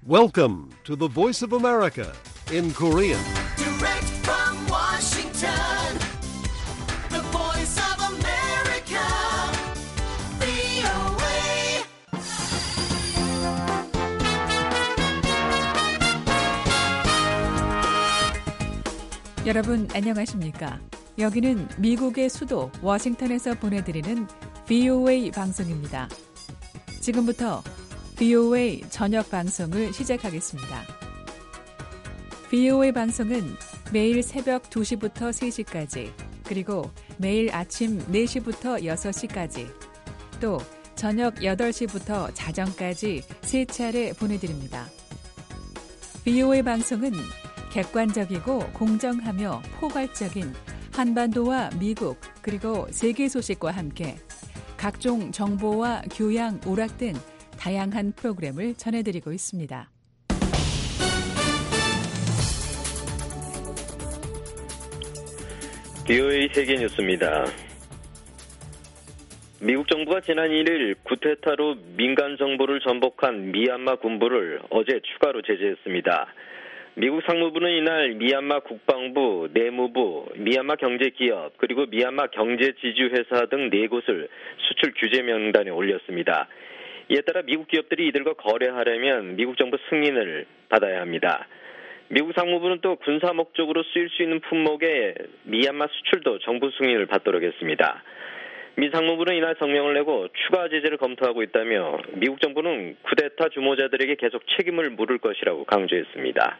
Welcome to the Voice of America in Korean. Direct from Washington, the Voice of America, VOA. 여러분 안녕하십니까? 여기는 미국의 수도 워싱턴에서 보내드리는 VOA 방송입니다. 지금부터 VOA 저녁 방송을 시작하겠습니다. VOA 방송은 매일 새벽 2시부터 3시까지, 그리고 매일 아침 4시부터 6시까지, 또 저녁 8시부터 자정까지 3차례 보내드립니다. VOA 방송은 객관적이고 공정하며 포괄적인 한반도와 미국 그리고 세계 소식과 함께 각종 정보와 교양, 오락 등 다양한 프로그램을 전해드리고 있습니다. VOA 세계 뉴스입니다. 미국 정부가 지난 1일 쿠데타로 민간 정보를 전복한 미얀마 군부를 어제 추가로 제재했습니다. 미국 상무부는 이날 미얀마 국방부, 내무부, 미얀마 경제기업, 그리고 미얀마 경제지주회사 등 4곳을 수출 규제 명단에 올렸습니다. 이에 따라 미국 기업들이 이들과 거래하려면 미국 정부 승인을 받아야 합니다. 미국 상무부는 또 군사 목적으로 쓰일 수 있는 품목의 미얀마 수출도 정부 승인을 받도록 했습니다. 미 상무부는 이날 성명을 내고 추가 제재를 검토하고 있다며 미국 정부는 쿠데타 주모자들에게 계속 책임을 물을 것이라고 강조했습니다.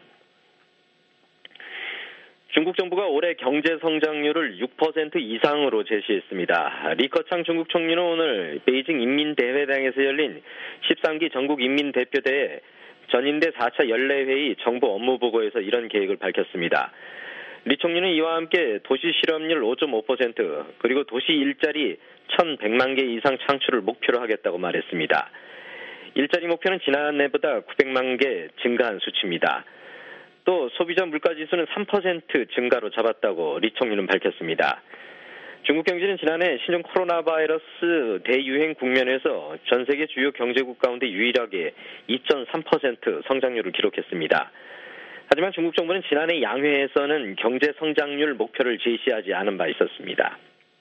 중국 정부가 올해 경제 성장률을 6% 이상으로 제시했습니다. 리커창 중국 총리는 오늘 베이징 인민대회당에서 열린 13기 전국인민대표대회 전인대 4차 연례회의 정부 업무보고에서 이런 계획을 밝혔습니다. 리 총리는 이와 함께 도시 실업률 5.5%, 그리고 도시 일자리 1,100만 개 이상 창출을 목표로 하겠다고 말했습니다. 일자리 목표는 지난해보다 900만 개 증가한 수치입니다. 또 소비자 물가지수는 3% 증가로 잡았다고 리 총리는 밝혔습니다. 중국 경제는 지난해 신종 코로나 바이러스 대유행 국면에서 전 세계 주요 경제국 가운데 유일하게 2.3% 성장률을 기록했습니다. 하지만 중국 정부는 지난해 양회에서는 경제 성장률 목표를 제시하지 않은 바 있었습니다.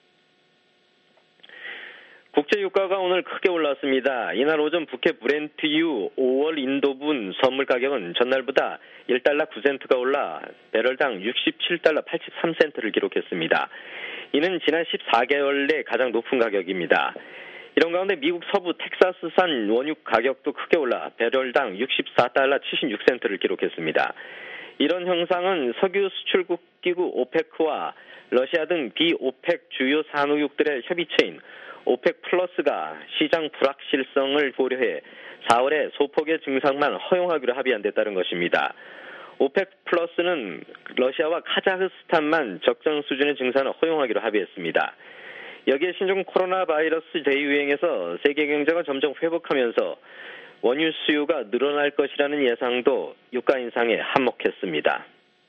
국제유가가 오늘 크게 올랐습니다. 이날 오전 북해 브렌트유 5월 인도분 선물 가격은 전날보다 1달러 9센트가 올라 배럴당 67달러 83센트를 기록했습니다. 이는 지난 14개월 내 가장 높은 가격입니다. 이런 가운데 미국 서부 텍사스산 원유 가격도 크게 올라 배럴당 64달러 76센트를 기록했습니다. 이런 형상은 석유 수출국 기구 오페크와 러시아 등 비오펙 주요 산유국들의 협의체인 오펙 플러스가 시장 불확실성을 고려해 4월에 소폭의 증상만 허용하기로 합의한 데 따른 것입니다. 오펙 플러스는 러시아와 카자흐스탄만 적정 수준의 증산을 허용하기로 합의했습니다. 여기에 신종 코로나 바이러스 대유행에서 세계 경제가 점점 회복하면서 원유 수요가 늘어날 것이라는 예상도 유가 인상에 한몫했습니다.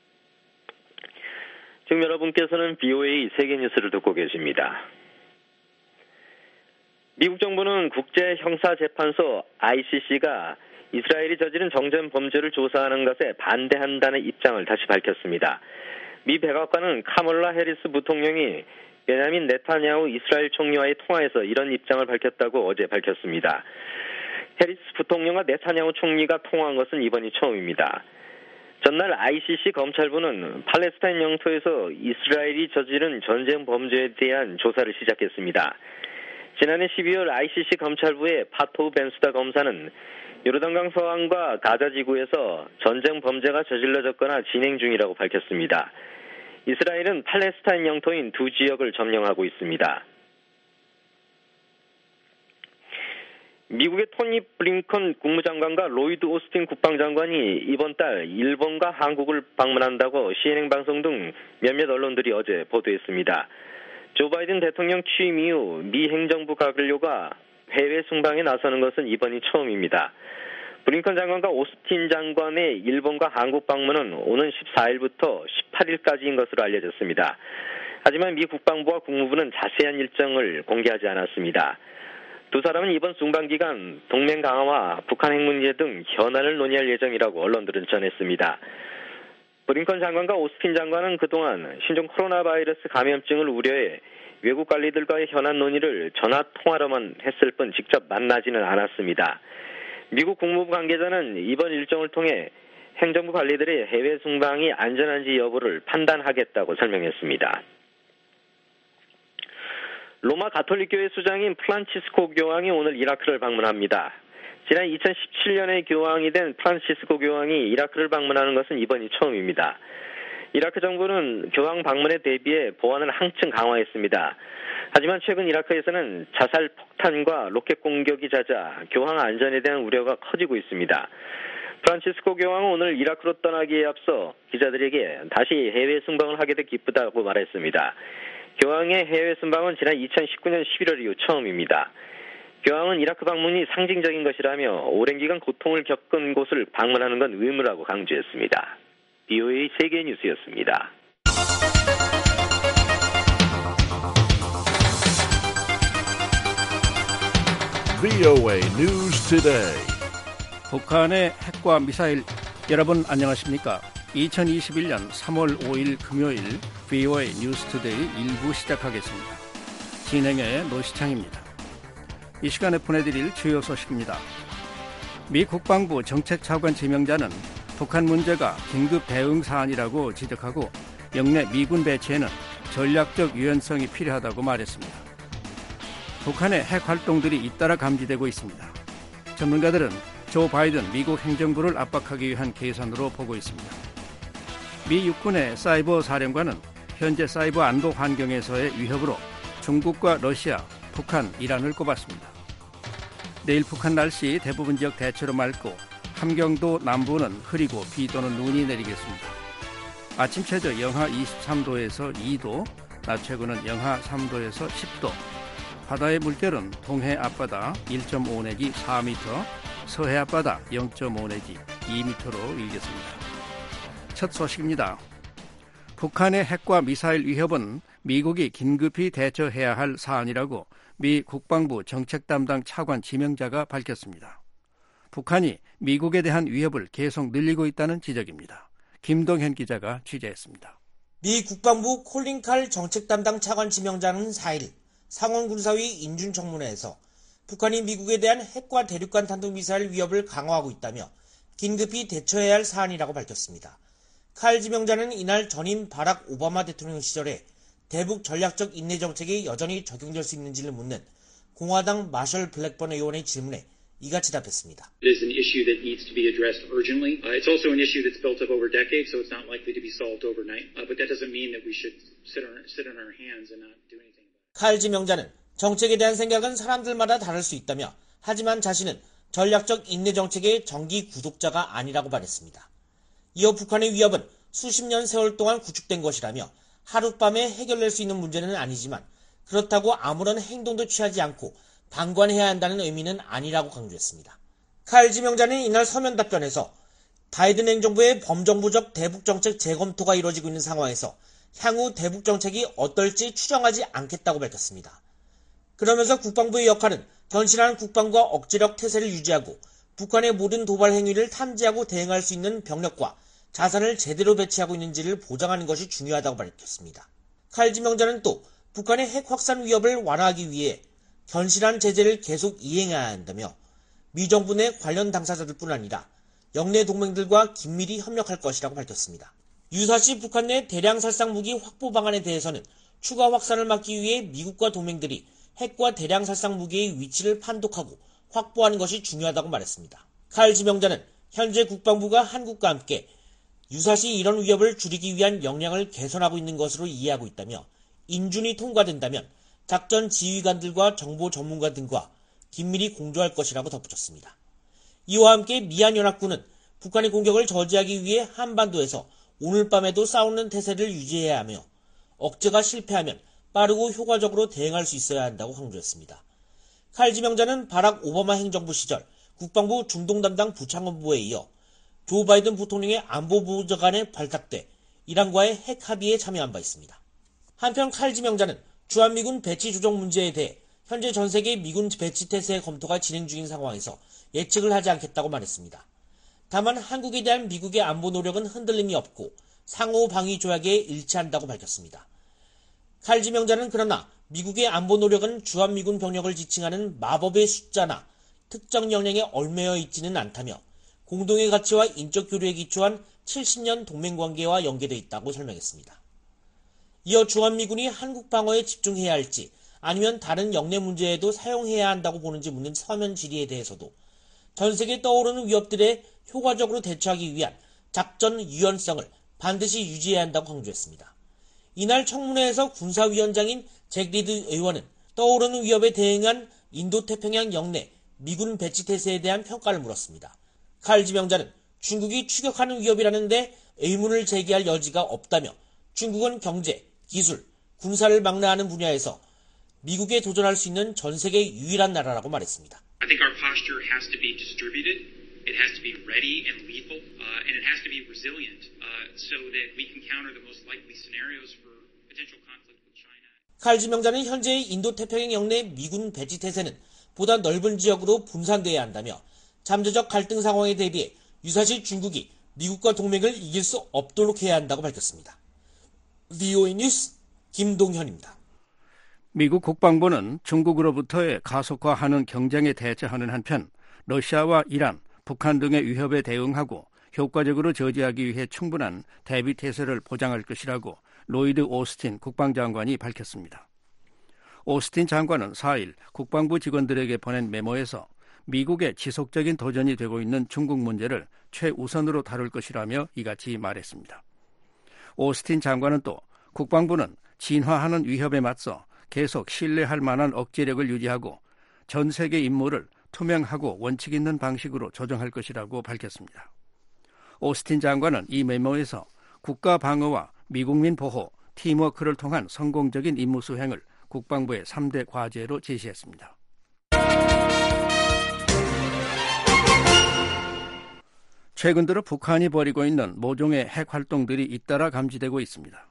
지금 여러분께서는 VOA 세계 뉴스를 듣고 계십니다. 미국 정부는 국제형사재판소 ICC가 이스라엘이 저지른 정전 범죄를 조사하는 것에 반대한다는 입장을 다시 밝혔습니다. 미 백악관은 카멀라 해리스 부통령이 베냐민 네타냐후 이스라엘 총리와의 통화에서 이런 입장을 밝혔다고 어제 밝혔습니다. 해리스 부통령과 네타냐후 총리가 통화한 것은 이번이 처음입니다. 전날 ICC 검찰부는 팔레스타인 영토에서 이스라엘이 저지른 전쟁 범죄에 대한 조사를 시작했습니다. 지난해 12월 ICC 검찰부의 파토우 벤수다 검사는 요르단강 서안과 가자 지구에서 전쟁 범죄가 저질러졌거나 진행 중이라고 밝혔습니다. 이스라엘은 팔레스타인 영토인 두 지역을 점령하고 있습니다. 미국의 토니 블링컨 국무장관과 로이드 오스틴 국방장관이 이번 달 일본과 한국을 방문한다고 CNN 방송 등 몇몇 언론들이 어제 보도했습니다. 조 바이든 대통령 취임 이후 미 행정부閣僚가 해외 순방에 나서는 것은 이번이 처음입니다. 블링컨 장관과 오스틴 장관의 일본과 한국 방문은 오는 14일부터 18일까지인 것으로 알려졌습니다. 하지만 미 국방부와 국무부는 자세한 일정을 공개하지 않았습니다. 두 사람은 이번 순방 기간 동맹 강화와 북한 핵 문제 등 현안을 논의할 예정이라고 언론들은 전했습니다. 브링컨 장관과 오스틴 장관은 그동안 신종 코로나 바이러스 감염증을 우려해 외국 관리들과의 현안 논의를 전화 통화로만 했을 뿐 직접 만나지는 않았습니다. 미국 국무부 관계자는 이번 일정을 통해 행정부 관리들의 해외 순방이 안전한지 여부를 판단하겠다고 설명했습니다. 로마 가톨릭교회 수장인 프란치스코 교황이 오늘 이라크를 방문합니다. 지난 2017년에 교황이 된 프란치스코 교황이 이라크를 방문하는 것은 이번이 처음입니다. 이라크 정부는 교황 방문에 대비해 보안을 한층 강화했습니다. 하지만 최근 이라크에서는 자살 폭탄과 로켓 공격이 잦아 교황 안전에 대한 우려가 커지고 있습니다. 프란치스코 교황은 오늘 이라크로 떠나기에 앞서 기자들에게 다시 해외 순방을 하게 돼 기쁘다고 말했습니다. 교황의 해외 순방은 지난 2019년 11월 이후 처음입니다. 교황은 이라크 방문이 상징적인 것이라며 오랜 기간 고통을 겪은 곳을 방문하는 건 의무라고 강조했습니다. BOA 세계뉴스였습니다. VOA News Today. 북한의 핵과 미사일, 여러분 안녕하십니까? 2021년 3월 5일 금요일 VOA 뉴스투데이 1부 시작하겠습니다. 진행의 노시창입니다. 이 시간에 보내드릴 주요 소식입니다. 미 국방부 정책차관 지명자는 북한 문제가 긴급 대응 사안이라고 지적하고 영내 미군 배치에는 전략적 유연성이 필요하다고 말했습니다. 북한의 핵 활동들이 잇따라 감지되고 있습니다. 전문가들은 조 바이든 미국 행정부를 압박하기 위한 계산으로 보고 있습니다. 미 육군의 사이버 사령관은 현재 사이버 안보 환경에서의 위협으로 중국과 러시아, 북한, 이란을 꼽았습니다. 내일 북한 날씨 대부분 지역 대체로 맑고 함경도 남부는 흐리고 비 또는 눈이 내리겠습니다. 아침 최저 영하 23도에서 2도, 낮 최고는 영하 3도에서 10도. 바다의 물결은 동해 앞바다 1.5 내지 4m, 서해 앞바다 0.5 내지 2m로 일겠습니다. 첫 소식입니다. 북한의 핵과 미사일 위협은 미국이 긴급히 대처해야 할 사안이라고 미 국방부 정책 담당 차관 지명자가 밝혔습니다. 북한이 미국에 대한 위협을 계속 늘리고 있다는 지적입니다. 김동현 기자가 취재했습니다. 미 국방부 콜린 칼 정책 담당 차관 지명자는 4일 상원군사위 인준청문회에서 북한이 미국에 대한 핵과 대륙간 탄도미사일 위협을 강화하고 있다며 긴급히 대처해야 할 사안이라고 밝혔습니다. 칼 지명자는 이날 전임 바락 오바마 대통령 시절에 대북 전략적 인내 정책이 여전히 적용될 수 있는지를 묻는 공화당 마셜 블랙번 의원의 질문에 이같이 답했습니다. It is an issue that needs to be addressed urgently. It's also an issue that's built up over decades, so it's not likely to be solved overnight. But that doesn't mean that we should sit on our hands and not do anything. 칼 지명자는 정책에 대한 생각은 사람들마다 다를 수 있다며 하지만 자신은 전략적 인내 정책의 정기 구독자가 아니라고 말했습니다. 이어 북한의 위협은 수십 년 세월 동안 구축된 것이라며 하룻밤에 해결될 수 있는 문제는 아니지만 그렇다고 아무런 행동도 취하지 않고 방관해야 한다는 의미는 아니라고 강조했습니다. 칼 지명자는 이날 서면 답변에서 바이든 행정부의 범정부적 대북정책 재검토가 이루어지고 있는 상황에서 향후 대북정책이 어떨지 추정하지 않겠다고 밝혔습니다. 그러면서 국방부의 역할은 견실한 국방과 억제력 태세를 유지하고 북한의 모든 도발 행위를 탐지하고 대응할 수 있는 병력과 자산을 제대로 배치하고 있는지를 보장하는 것이 중요하다고 밝혔습니다. 칼 지명자는 또 북한의 핵 확산 위협을 완화하기 위해 견실한 제재를 계속 이행해야 한다며 미 정부 내 관련 당사자들뿐 아니라 영내 동맹들과 긴밀히 협력할 것이라고 밝혔습니다. 유사시 북한 내 대량 살상 무기 확보 방안에 대해서는 추가 확산을 막기 위해 미국과 동맹들이 핵과 대량 살상 무기의 위치를 판독하고 확보하는 것이 중요하다고 말했습니다. 칼 지명자는 현재 국방부가 한국과 함께 유사시 이런 위협을 줄이기 위한 역량을 개선하고 있는 것으로 이해하고 있다며 인준이 통과된다면 작전 지휘관들과 정보 전문가 등과 긴밀히 공조할 것이라고 덧붙였습니다. 이와 함께 미한연합군은 북한의 공격을 저지하기 위해 한반도에서 오늘 밤에도 싸우는 태세를 유지해야 하며 억제가 실패하면 빠르고 효과적으로 대응할 수 있어야 한다고 강조했습니다. 칼 지명자는 바락 오바마 행정부 시절 국방부 중동 담당 부창원부에 이어 조 바이든 부통령의 안보보좌관에 발탁돼 이란과의 핵 합의에 참여한 바 있습니다. 한편 칼 지명자는 주한미군 배치 조정 문제에 대해 현재 전 세계 미군 배치 태세 검토가 진행 중인 상황에서 예측을 하지 않겠다고 말했습니다. 다만 한국에 대한 미국의 안보 노력은 흔들림이 없고 상호 방위 조약에 일치한다고 밝혔습니다. 칼 지명자는 그러나 미국의 안보 노력은 주한미군 병력을 지칭하는 마법의 숫자나 특정 역량에 얽매여 있지는 않다며 공동의 가치와 인적 교류에 기초한 70년 동맹관계와 연계되어 있다고 설명했습니다. 이어 주한미군이 한국 방어에 집중해야 할지 아니면 다른 역내 문제에도 사용해야 한다고 보는지 묻는 서면 질의에 대해서도 전 세계에 떠오르는 위협들에 효과적으로 대처하기 위한 작전 유연성을 반드시 유지해야 한다고 강조했습니다. 이날 청문회에서 군사위원장인 잭 리드 의원은 떠오르는 위협에 대응한 인도태평양 영내 미군 배치 태세에 대한 평가를 물었습니다. 칼 지명자는 중국이 추격하는 위협이라는데 의문을 제기할 여지가 없다며 중국은 경제, 기술, 군사를 망라하는 분야에서 미국에 도전할 수 있는 전 세계 유일한 나라라고 말했습니다. I think our posture has to be distributed. It has to be ready and lethal, and it has to be resilient, so that we can counter the most likely scenarios for potential conflict with China. 칼 지명자는 현재의 인도태평양 영내 미군 배치 태세는 보다 넓은 지역으로 분산돼야 한다며 잠재적 갈등 상황에 대비해 유사시 중국이 미국과 동맹을 이길 수 없도록 해야 한다고 밝혔습니다. VOA 뉴스 김동현입니다. 미국 국방부는 중국으로부터의 가속화하는 경쟁에 대처하는 한편 러시아와 이란, 북한 등의 위협에 대응하고 효과적으로 저지하기 위해 충분한 대비태세를 보장할 것이라고 로이드 오스틴 국방장관이 밝혔습니다. 오스틴 장관은 4일 국방부 직원들에게 보낸 메모에서 미국의 지속적인 도전이 되고 있는 중국 문제를 최우선으로 다룰 것이라며 이같이 말했습니다. 오스틴 장관은 또 국방부는 진화하는 위협에 맞서 계속 신뢰할 만한 억제력을 유지하고 전 세계 임무를 투명하고 원칙 있는 방식으로 조정할 것이라고 밝혔습니다. 오스틴 장관은 이 메모에서 국가 방어와 미국민 보호, 팀워크를 통한 성공적인 임무 수행을 국방부의 3대 과제로 제시했습니다. 최근 들어 북한이 벌이고 있는 모종의 핵 활동들이 잇따라 감지되고 있습니다.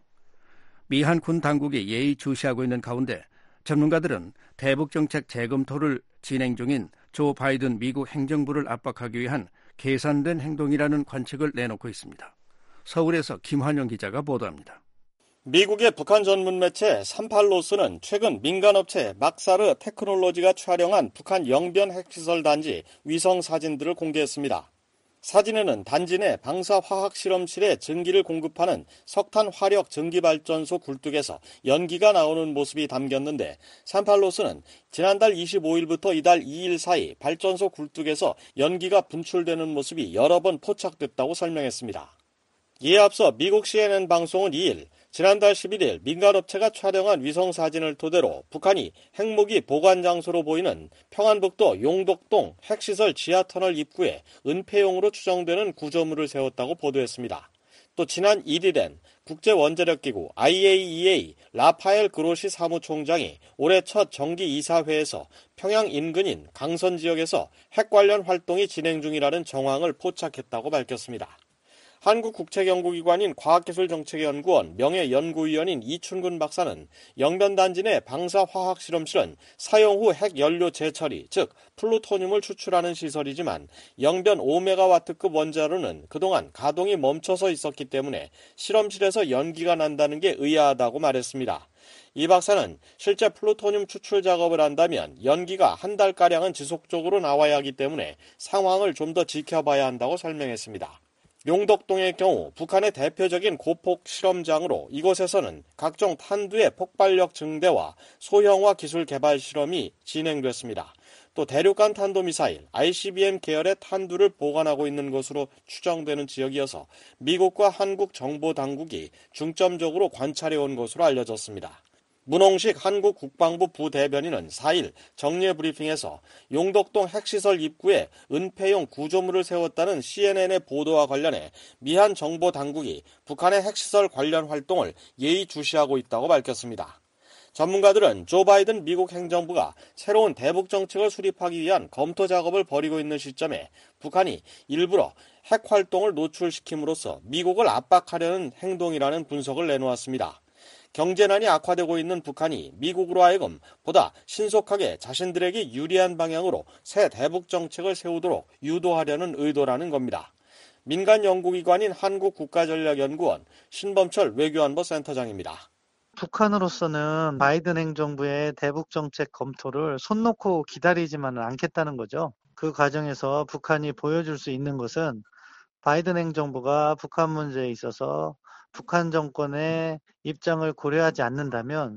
미한 군 당국이 예의주시하고 있는 가운데 전문가들은 대북정책 재검토를 진행 중인 조 바이든 미국 행정부를 압박하기 위한 계산된 행동이라는 관측을 내놓고 있습니다. 서울에서 김환영 기자가 보도합니다. 미국의 북한 전문 매체 38로스는 최근 민간업체 막사르 테크놀로지가 촬영한 북한 영변 핵시설 단지 위성 사진들을 공개했습니다. 사진에는 단지 내 방사화학실험실에 전기를 공급하는 석탄 화력 전기발전소 굴뚝에서 연기가 나오는 모습이 담겼는데 38로스는 지난달 25일부터 이달 2일 사이 발전소 굴뚝에서 연기가 분출되는 모습이 여러 번 포착됐다고 설명했습니다. 이에 앞서 미국 CNN 방송은 2일 지난달 11일 민간업체가 촬영한 위성사진을 토대로 북한이 핵무기 보관 장소로 보이는 평안북도 용덕동 핵시설 지하터널 입구에 은폐용으로 추정되는 구조물을 세웠다고 보도했습니다. 또 지난 1일엔 국제원자력기구 IAEA 라파엘 그로시 사무총장이 올해 첫 정기 이사회에서 평양 인근인 강선 지역에서 핵 관련 활동이 진행 중이라는 정황을 포착했다고 밝혔습니다. 한국국책연구기관인 과학기술정책연구원 명예연구위원인 이춘근 박사는 영변단지 내 방사화학실험실은 사용 후 핵연료 재처리, 즉 플루토늄을 추출하는 시설이지만 영변 5메가와트급 원자로는 그동안 가동이 멈춰서 있었기 때문에 실험실에서 연기가 난다는 게 의아하다고 말했습니다. 이 박사는 실제 플루토늄 추출 작업을 한다면 연기가 한 달가량은 지속적으로 나와야 하기 때문에 상황을 좀 더 지켜봐야 한다고 설명했습니다. 용덕동의 경우 북한의 대표적인 고폭 실험장으로 이곳에서는 각종 탄두의 폭발력 증대와 소형화 기술 개발 실험이 진행됐습니다. 또 대륙간 탄도미사일 ICBM 계열의 탄두를 보관하고 있는 것으로 추정되는 지역이어서 미국과 한국 정보당국이 중점적으로 관찰해온 것으로 알려졌습니다. 문홍식 한국 국방부 부대변인은 4일 정례 브리핑에서 용덕동 핵시설 입구에 은폐용 구조물을 세웠다는 CNN의 보도와 관련해 미한 정보당국이 북한의 핵시설 관련 활동을 예의주시하고 있다고 밝혔습니다. 전문가들은 조 바이든 미국 행정부가 새로운 대북 정책을 수립하기 위한 검토 작업을 벌이고 있는 시점에 북한이 일부러 핵 활동을 노출시킴으로써 미국을 압박하려는 행동이라는 분석을 내놓았습니다. 경제난이 악화되고 있는 북한이 미국으로 하여금 보다 신속하게 자신들에게 유리한 방향으로 새 대북 정책을 세우도록 유도하려는 의도라는 겁니다. 민간 연구기관인 한국국가전략연구원 신범철 외교안보 센터장입니다. 북한으로서는 바이든 행정부의 대북 정책 검토를 손 놓고 기다리지만은 않겠다는 거죠. 그 과정에서 북한이 보여줄 수 있는 것은 바이든 행정부가 북한 문제에 있어서 북한 정권의 입장을 고려하지 않는다면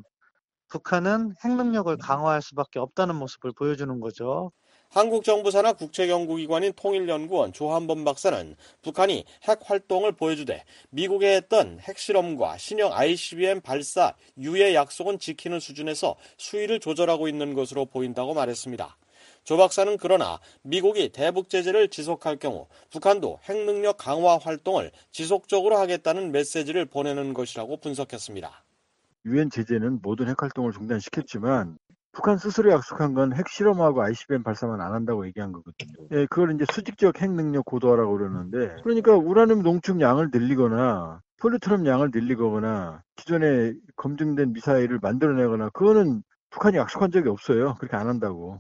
북한은 핵능력을 강화할 수밖에 없다는 모습을 보여주는 거죠. 한국 정부 산하 국책연구기관인 통일연구원 조한범 박사는 북한이 핵 활동을 보여주되 미국에 했던 핵실험과 신형 ICBM 발사 유예 약속은 지키는 수준에서 수위를 조절하고 있는 것으로 보인다고 말했습니다. 조 박사는 그러나 미국이 대북 제재를 지속할 경우 북한도 핵능력 강화 활동을 지속적으로 하겠다는 메시지를 보내는 것이라고 분석했습니다. 유엔 제재는 모든 핵 활동을 중단시켰지만 북한 스스로 약속한 건 핵실험하고 ICBM 발사만 안 한다고 얘기한 거거든요. 예, 그걸 이제 수직적 핵능력 고도화라고 그러는데, 그러니까 우라늄 농축 양을 늘리거나 플루토늄 양을 늘리거나 기존에 검증된 미사일을 만들어내거나 그거는 북한이 약속한 적이 없어요. 그렇게 안 한다고.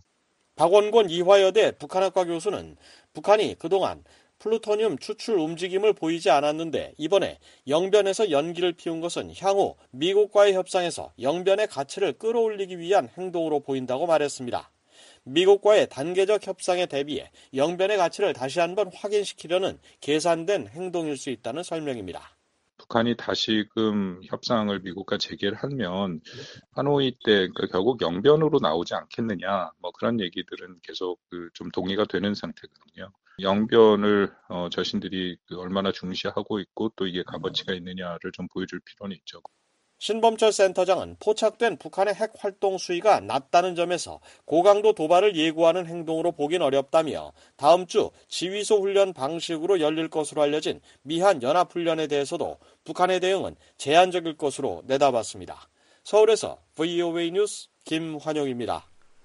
박원곤 이화여대 북한학과 교수는 북한이 그동안 플루토늄 추출 움직임을 보이지 않았는데 이번에 영변에서 연기를 피운 것은 향후 미국과의 협상에서 영변의 가치를 끌어올리기 위한 행동으로 보인다고 말했습니다. 미국과의 단계적 협상에 대비해 영변의 가치를 다시 한번 확인시키려는 계산된 행동일 수 있다는 설명입니다. 북한이 다시금 협상을 미국과 재개를 하면 하노이 때 결국 영변으로 나오지 않겠느냐, 그런 얘기들은 계속 좀 동의가 되는 상태거든요. 영변을 자신들이 얼마나 중시하고 있고 또 이게 값어치가 있느냐를 좀 보여줄 필요는 있죠. 신범철 센터장은 포착된 북한의 핵 활동 수위가 낮다는 점에서 고강도 도발을 예고하는 행동으로 보긴 어렵다며 다음 주 지휘소 훈련 방식으로 열릴 것으로 알려진 미한 연합훈련에 대해서도 북한의 대응은 제한적일 것으로 내다봤습니다. 서울에서 VOA 뉴스 김환영입니다.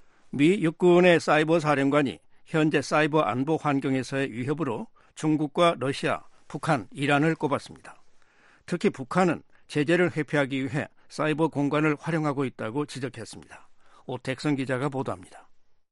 미 육군의 사이버 사령관이 현재 사이버 안보 환경에서의 위협으로 중국과 러시아, 북한, 이란을 꼽았습니다. 특히 북한은 제재를 회피하기 위해 사이버 공간을 활용하고 있다고 지적했습니다. 오택선 기자가 보도합니다.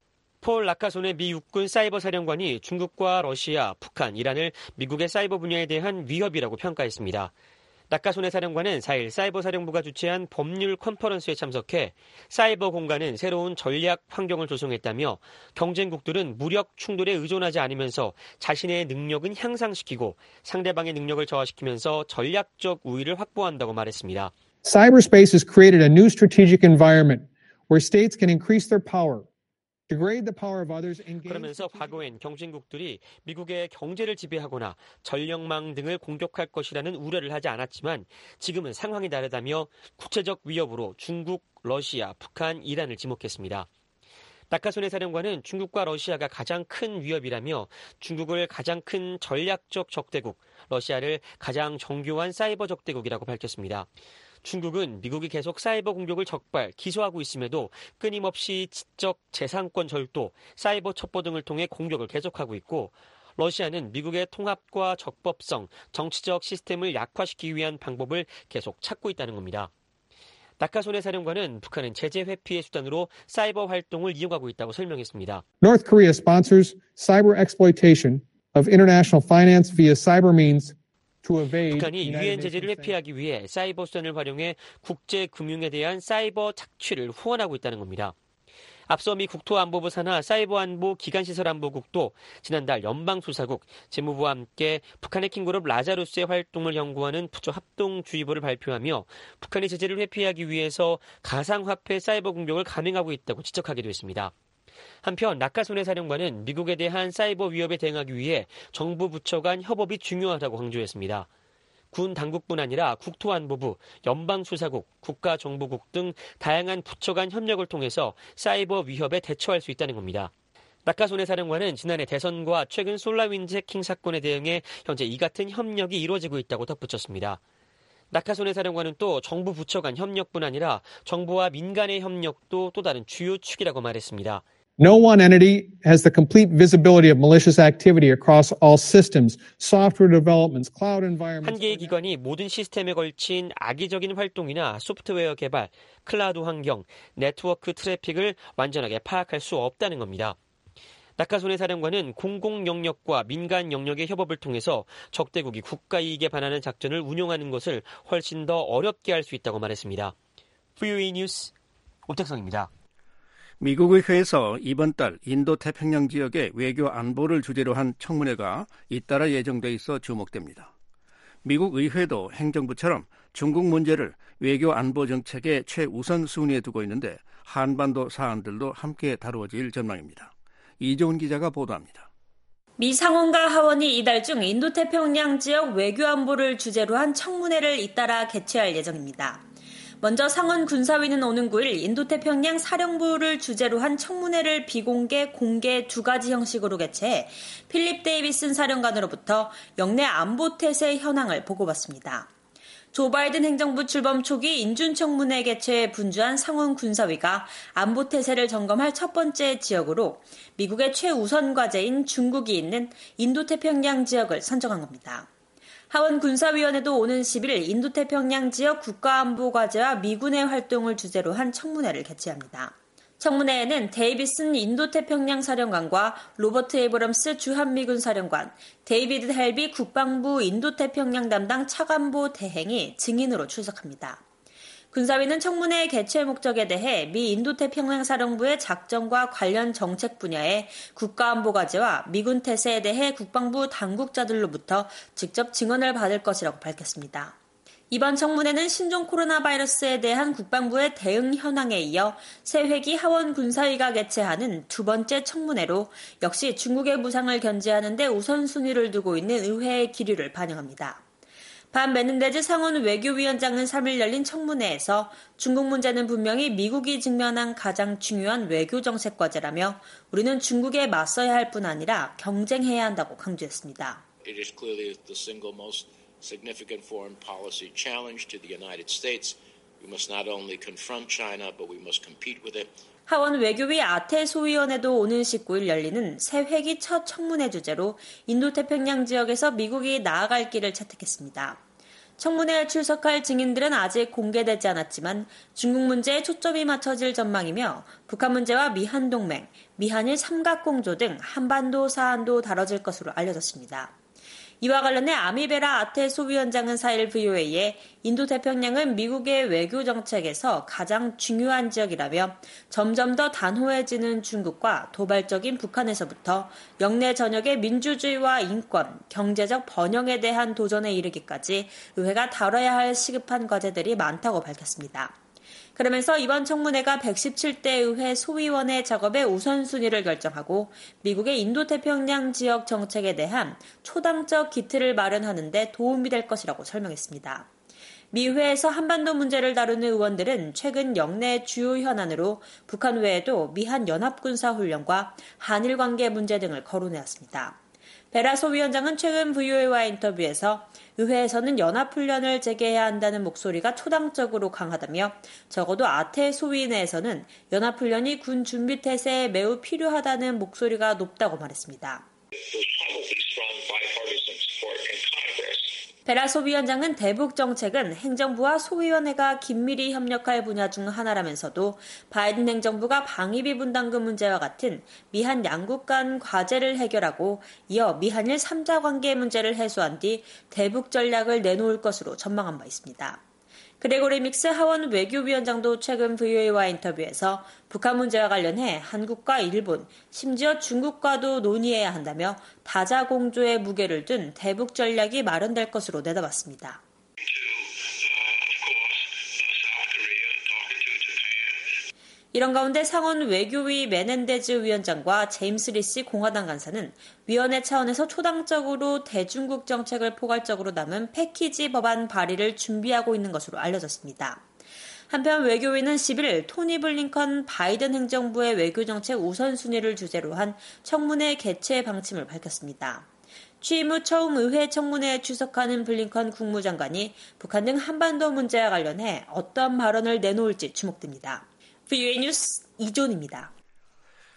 폴 라카손의 미 육군 사이버 사령관이 중국과 러시아, 북한, 이란을 미국의 사이버 분야에 대한 위협이라고 평가했습니다. 라카손의 사령관은 4일 사이버 사령부가 주최한 법률 컨퍼런스에 참석해 사이버 공간은 새로운 전략 환경을 조성했다며 경쟁국들은 무력 충돌에 의존하지 않으면서 자신의 능력은 향상시키고 상대방의 능력을 저하시키면서 전략적 우위를 확보한다고 말했습니다. Cyberspace has created a new strategic environment where states can increase their power. 그러면서 과거엔 경쟁국들이 미국의 경제를 지배하거나 전력망 등을 공격할 것이라는 우려를 하지 않았지만 지금은 상황이 다르다며 구체적 위협으로 중국, 러시아, 북한, 이란을 지목했습니다. 라카손의 사령관은 중국과 러시아가 가장 큰 위협이라며 중국을 가장 큰 전략적 적대국, 러시아를 가장 정교한 사이버 적대국이라고 밝혔습니다. 중국은 미국이 계속 사이버 공격을 적발, 기소하고 있음에도 끊임없이 지적 재산권 절도, 사이버 첩보 등을 통해 공격을 계속하고 있고 러시아는 미국의 통합과 적법성, 정치적 시스템을 약화시키기 위한 방법을 계속 찾고 있다는 겁니다. 라카손의 사령관은 북한은 제재 회피의 수단으로 사이버 활동을 이용하고 있다고 설명했습니다. North Korea sponsors cyber exploitation of international finance via cyber means. 북한이 유엔 제재를 회피하기 위해 사이버 수단을 활용해 국제금융에 대한 사이버 착취를 후원하고 있다는 겁니다. 앞서 미 국토안보부 산하 사이버안보 기간시설안보국도 지난달 연방수사국, 재무부와 함께 북한 해킹그룹 라자루스의 활동을 연구하는 부처합동주의보를 발표하며 북한이 제재를 회피하기 위해서 가상화폐 사이버 공격을 감행하고 있다고 지적하기도 했습니다. 한편 라카손의 사령관은 미국에 대한 사이버 위협에 대응하기 위해 정부 부처 간 협업이 중요하다고 강조했습니다. 군 당국뿐 아니라 국토안보부, 연방수사국, 국가정보국 등 다양한 부처 간 협력을 통해서 사이버 위협에 대처할 수 있다는 겁니다. 라카손의 사령관은 지난해 대선과 최근 솔라윈즈 해킹 사건에 대응해 현재 이 같은 협력이 이루어지고 있다고 덧붙였습니다. 라카손의 사령관은 또 정부 부처 간 협력뿐 아니라 정부와 민간의 협력도 또 다른 주요 축이라고 말했습니다. No one entity has the complete visibility of malicious activity across all systems, software developments, cloud environments. 한 개의 기관이 모든 시스템에 걸친 악의적인 활동이나 소프트웨어 개발, 클라우드 환경, 네트워크 트래픽을 완전하게 파악할 수 없다는 겁니다. 낙하손의 사령관은 공공 영역과 민간 영역의 협업을 통해서 적대국이 국가 이익에 반하는 작전을 운용하는 것을 훨씬 더 어렵게 할 수 있다고 말했습니다. VOA 뉴스 오택성입니다. 미국 의회에서 이번 달 인도태평양 지역의 외교 안보를 주제로 한 청문회가 잇따라 예정돼 있어 주목됩니다. 미국 의회도 행정부처럼 중국 문제를 외교 안보 정책의 최우선 순위에 두고 있는데 한반도 사안들도 함께 다루어질 전망입니다. 이종훈 기자가 보도합니다. 미 상원과 하원이 이달 중 인도태평양 지역 외교 안보를 주제로 한 청문회를 잇따라 개최할 예정입니다. 먼저 상원 군사위는 오는 9일 인도태평양 사령부를 주제로 한 청문회를 비공개, 공개 두 가지 형식으로 개최해 필립 데이비슨 사령관으로부터 영내 안보 태세 현황을 보고받습니다. 조 바이든 행정부 출범 초기 인준청문회 개최에 분주한 상원 군사위가 안보 태세를 점검할 첫 번째 지역으로 미국의 최우선 과제인 중국이 있는 인도태평양 지역을 선정한 겁니다. 하원 군사위원회도 오는 10일 인도태평양 지역 국가안보 과제와 미군의 활동을 주제로 한 청문회를 개최합니다. 청문회에는 데이비슨 인도태평양 사령관과 로버트 에이브럼스 주한미군 사령관, 데이비드 헬비 국방부 인도태평양 담당 차관보 대행이 증인으로 출석합니다. 군사위는 청문회 개최 목적에 대해 미 인도태평양 사령부의 작전과 관련 정책 분야의 국가안보 과제와 미군 태세에 대해 국방부 당국자들로부터 직접 증언을 받을 것이라고 밝혔습니다. 이번 청문회는 신종 코로나 바이러스에 대한 국방부의 대응 현황에 이어 새 회기 하원 군사위가 개최하는 두 번째 청문회로 역시 중국의 부상을 견제하는 데 우선순위를 두고 있는 의회의 기류를 반영합니다. 반 메넨데즈 상원 외교위원장은 3일 열린 청문회에서 중국 문제는 분명히 미국이 직면한 가장 중요한 외교정책 과제라며 우리는 중국에 맞서야 할 뿐 아니라 경쟁해야 한다고 강조했습니다. It is clearly the single most significant foreign policy challenge to the United States. We must not only confront China, but we must compete with it. 하원 외교위 아태 소위원회도 오는 19일 열리는 새 회기 첫 청문회 주제로 인도태평양 지역에서 미국이 나아갈 길을 채택했습니다. 청문회에 출석할 증인들은 아직 공개되지 않았지만 중국 문제에 초점이 맞춰질 전망이며 북한 문제와 미한 동맹, 미한일 삼각공조 등 한반도 사안도 다뤄질 것으로 알려졌습니다. 이와 관련해 아미베라 아테 소위원장은 4일 VOA에 인도태평양은 미국의 외교 정책에서 가장 중요한 지역이라며 점점 더 단호해지는 중국과 도발적인 북한에서부터 영내 전역의 민주주의와 인권, 경제적 번영에 대한 도전에 이르기까지 의회가 다뤄야 할 시급한 과제들이 많다고 밝혔습니다. 그러면서 이번 청문회가 117대 의회 소위원회 작업의 우선순위를 결정하고 미국의 인도태평양 지역 정책에 대한 초당적 기틀을 마련하는 데 도움이 될 것이라고 설명했습니다. 미 의회에서 한반도 문제를 다루는 의원들은 최근 영내 주요 현안으로 북한 외에도 미한 연합군사훈련과 한일 관계 문제 등을 거론해왔습니다. 베라 소위원장은 최근 VOA와의 인터뷰에서 의회에서는 연합훈련을 재개해야 한다는 목소리가 초당적으로 강하다며 적어도 아태 소위 내에서는 연합훈련이 군 준비 태세에 매우 필요하다는 목소리가 높다고 말했습니다. 베라 소위원장은 대북 정책은 행정부와 소위원회가 긴밀히 협력할 분야 중 하나라면서도 바이든 행정부가 방위비 분담금 문제와 같은 미한 양국 간 과제를 해결하고 이어 미한일 3자 관계 문제를 해소한 뒤 대북 전략을 내놓을 것으로 전망한 바 있습니다. 그레고리 믹스 하원 외교위원장도 최근 VOA와 인터뷰에서 북한 문제와 관련해 한국과 일본, 심지어 중국과도 논의해야 한다며 다자공조의 무게를 둔 대북 전략이 마련될 것으로 내다봤습니다. 이런 가운데 상원 외교위 메넨데즈 위원장과 제임스 리시 공화당 간사는 위원회 차원에서 초당적으로 대중국 정책을 포괄적으로 담은 패키지 법안 발의를 준비하고 있는 것으로 알려졌습니다. 한편 외교위는 11일 토니 블링컨 바이든 행정부의 외교정책 우선순위를 주제로 한 청문회 개최 방침을 밝혔습니다. 취임 후 처음 의회 청문회에 출석하는 블링컨 국무장관이 북한 등 한반도 문제와 관련해 어떤 발언을 내놓을지 주목됩니다. VOA 뉴스 이존입니다.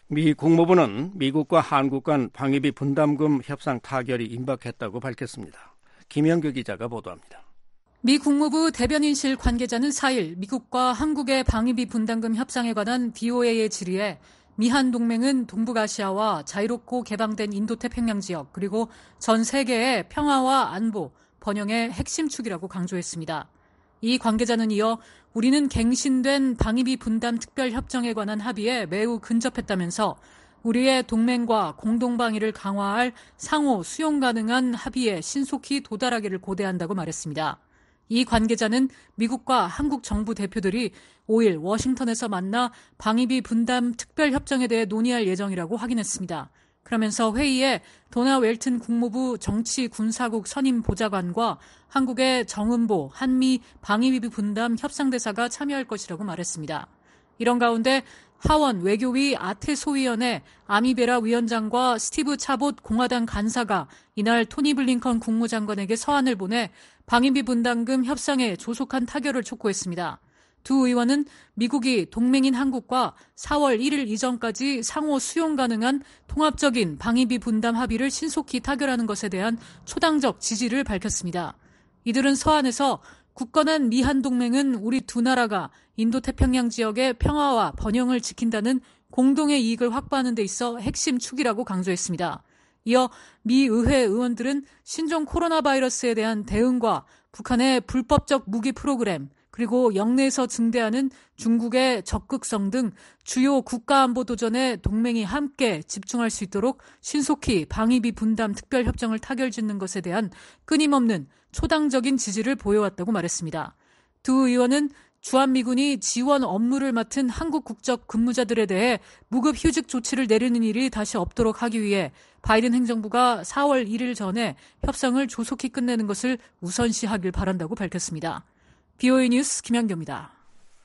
미 국무부는 미국과 한국 간 방위비 분담금 협상 타결이 임박했다고 밝혔습니다. 김영규 기자가 보도합니다. 미 국무부 대변인실 관계자는 4일 미국과 한국의 방위비 분담금 협상에 관한 BOA의 질의에 미한 동맹은 동북아시아와 자유롭고 개방된 인도태평양 지역 그리고 전 세계의 평화와 안보, 번영의 핵심 축이라고 강조했습니다. 이 관계자는 이어 우리는 갱신된 방위비 분담 특별협정에 관한 합의에 매우 근접했다면서 우리의 동맹과 공동방위를 강화할 상호 수용 가능한 합의에 신속히 도달하기를 고대한다고 말했습니다. 이 관계자는 미국과 한국 정부 대표들이 5일 워싱턴에서 만나 방위비 분담 특별협정에 대해 논의할 예정이라고 확인했습니다. 그러면서 회의에 도나 웰튼 국무부 정치군사국 선임 보좌관과 한국의 정은보 한미 방위비 분담 협상대사가 참여할 것이라고 말했습니다. 이런 가운데 하원 외교위 아테소위원회 아미베라 위원장과 스티브 차봇 공화당 간사가 이날 토니 블링컨 국무장관에게 서한을 보내 방위비 분담금 협상에 조속한 타결을 촉구했습니다. 두 의원은 미국이 동맹인 한국과 4월 1일 이전까지 상호 수용 가능한 통합적인 방위비 분담 합의를 신속히 타결하는 것에 대한 초당적 지지를 밝혔습니다. 이들은 서한에서 굳건한 미한 동맹은 우리 두 나라가 인도태평양 지역의 평화와 번영을 지킨다는 공동의 이익을 확보하는 데 있어 핵심 축이라고 강조했습니다. 이어 미 의회 의원들은 신종 코로나 바이러스에 대한 대응과 북한의 불법적 무기 프로그램 그리고 영내에서 증대하는 중국의 적극성 등 주요 국가안보 도전에 동맹이 함께 집중할 수 있도록 신속히 방위비 분담 특별협정을 타결짓는 것에 대한 끊임없는 초당적인 지지를 보여왔다고 말했습니다. 두 의원은 주한미군이 지원 업무를 맡은 한국 국적 근무자들에 대해 무급 휴직 조치를 내리는 일이 다시 없도록 하기 위해 바이든 행정부가 4월 1일 전에 협상을 조속히 끝내는 것을 우선시하길 바란다고 밝혔습니다. BOA 뉴스 김현경입니다.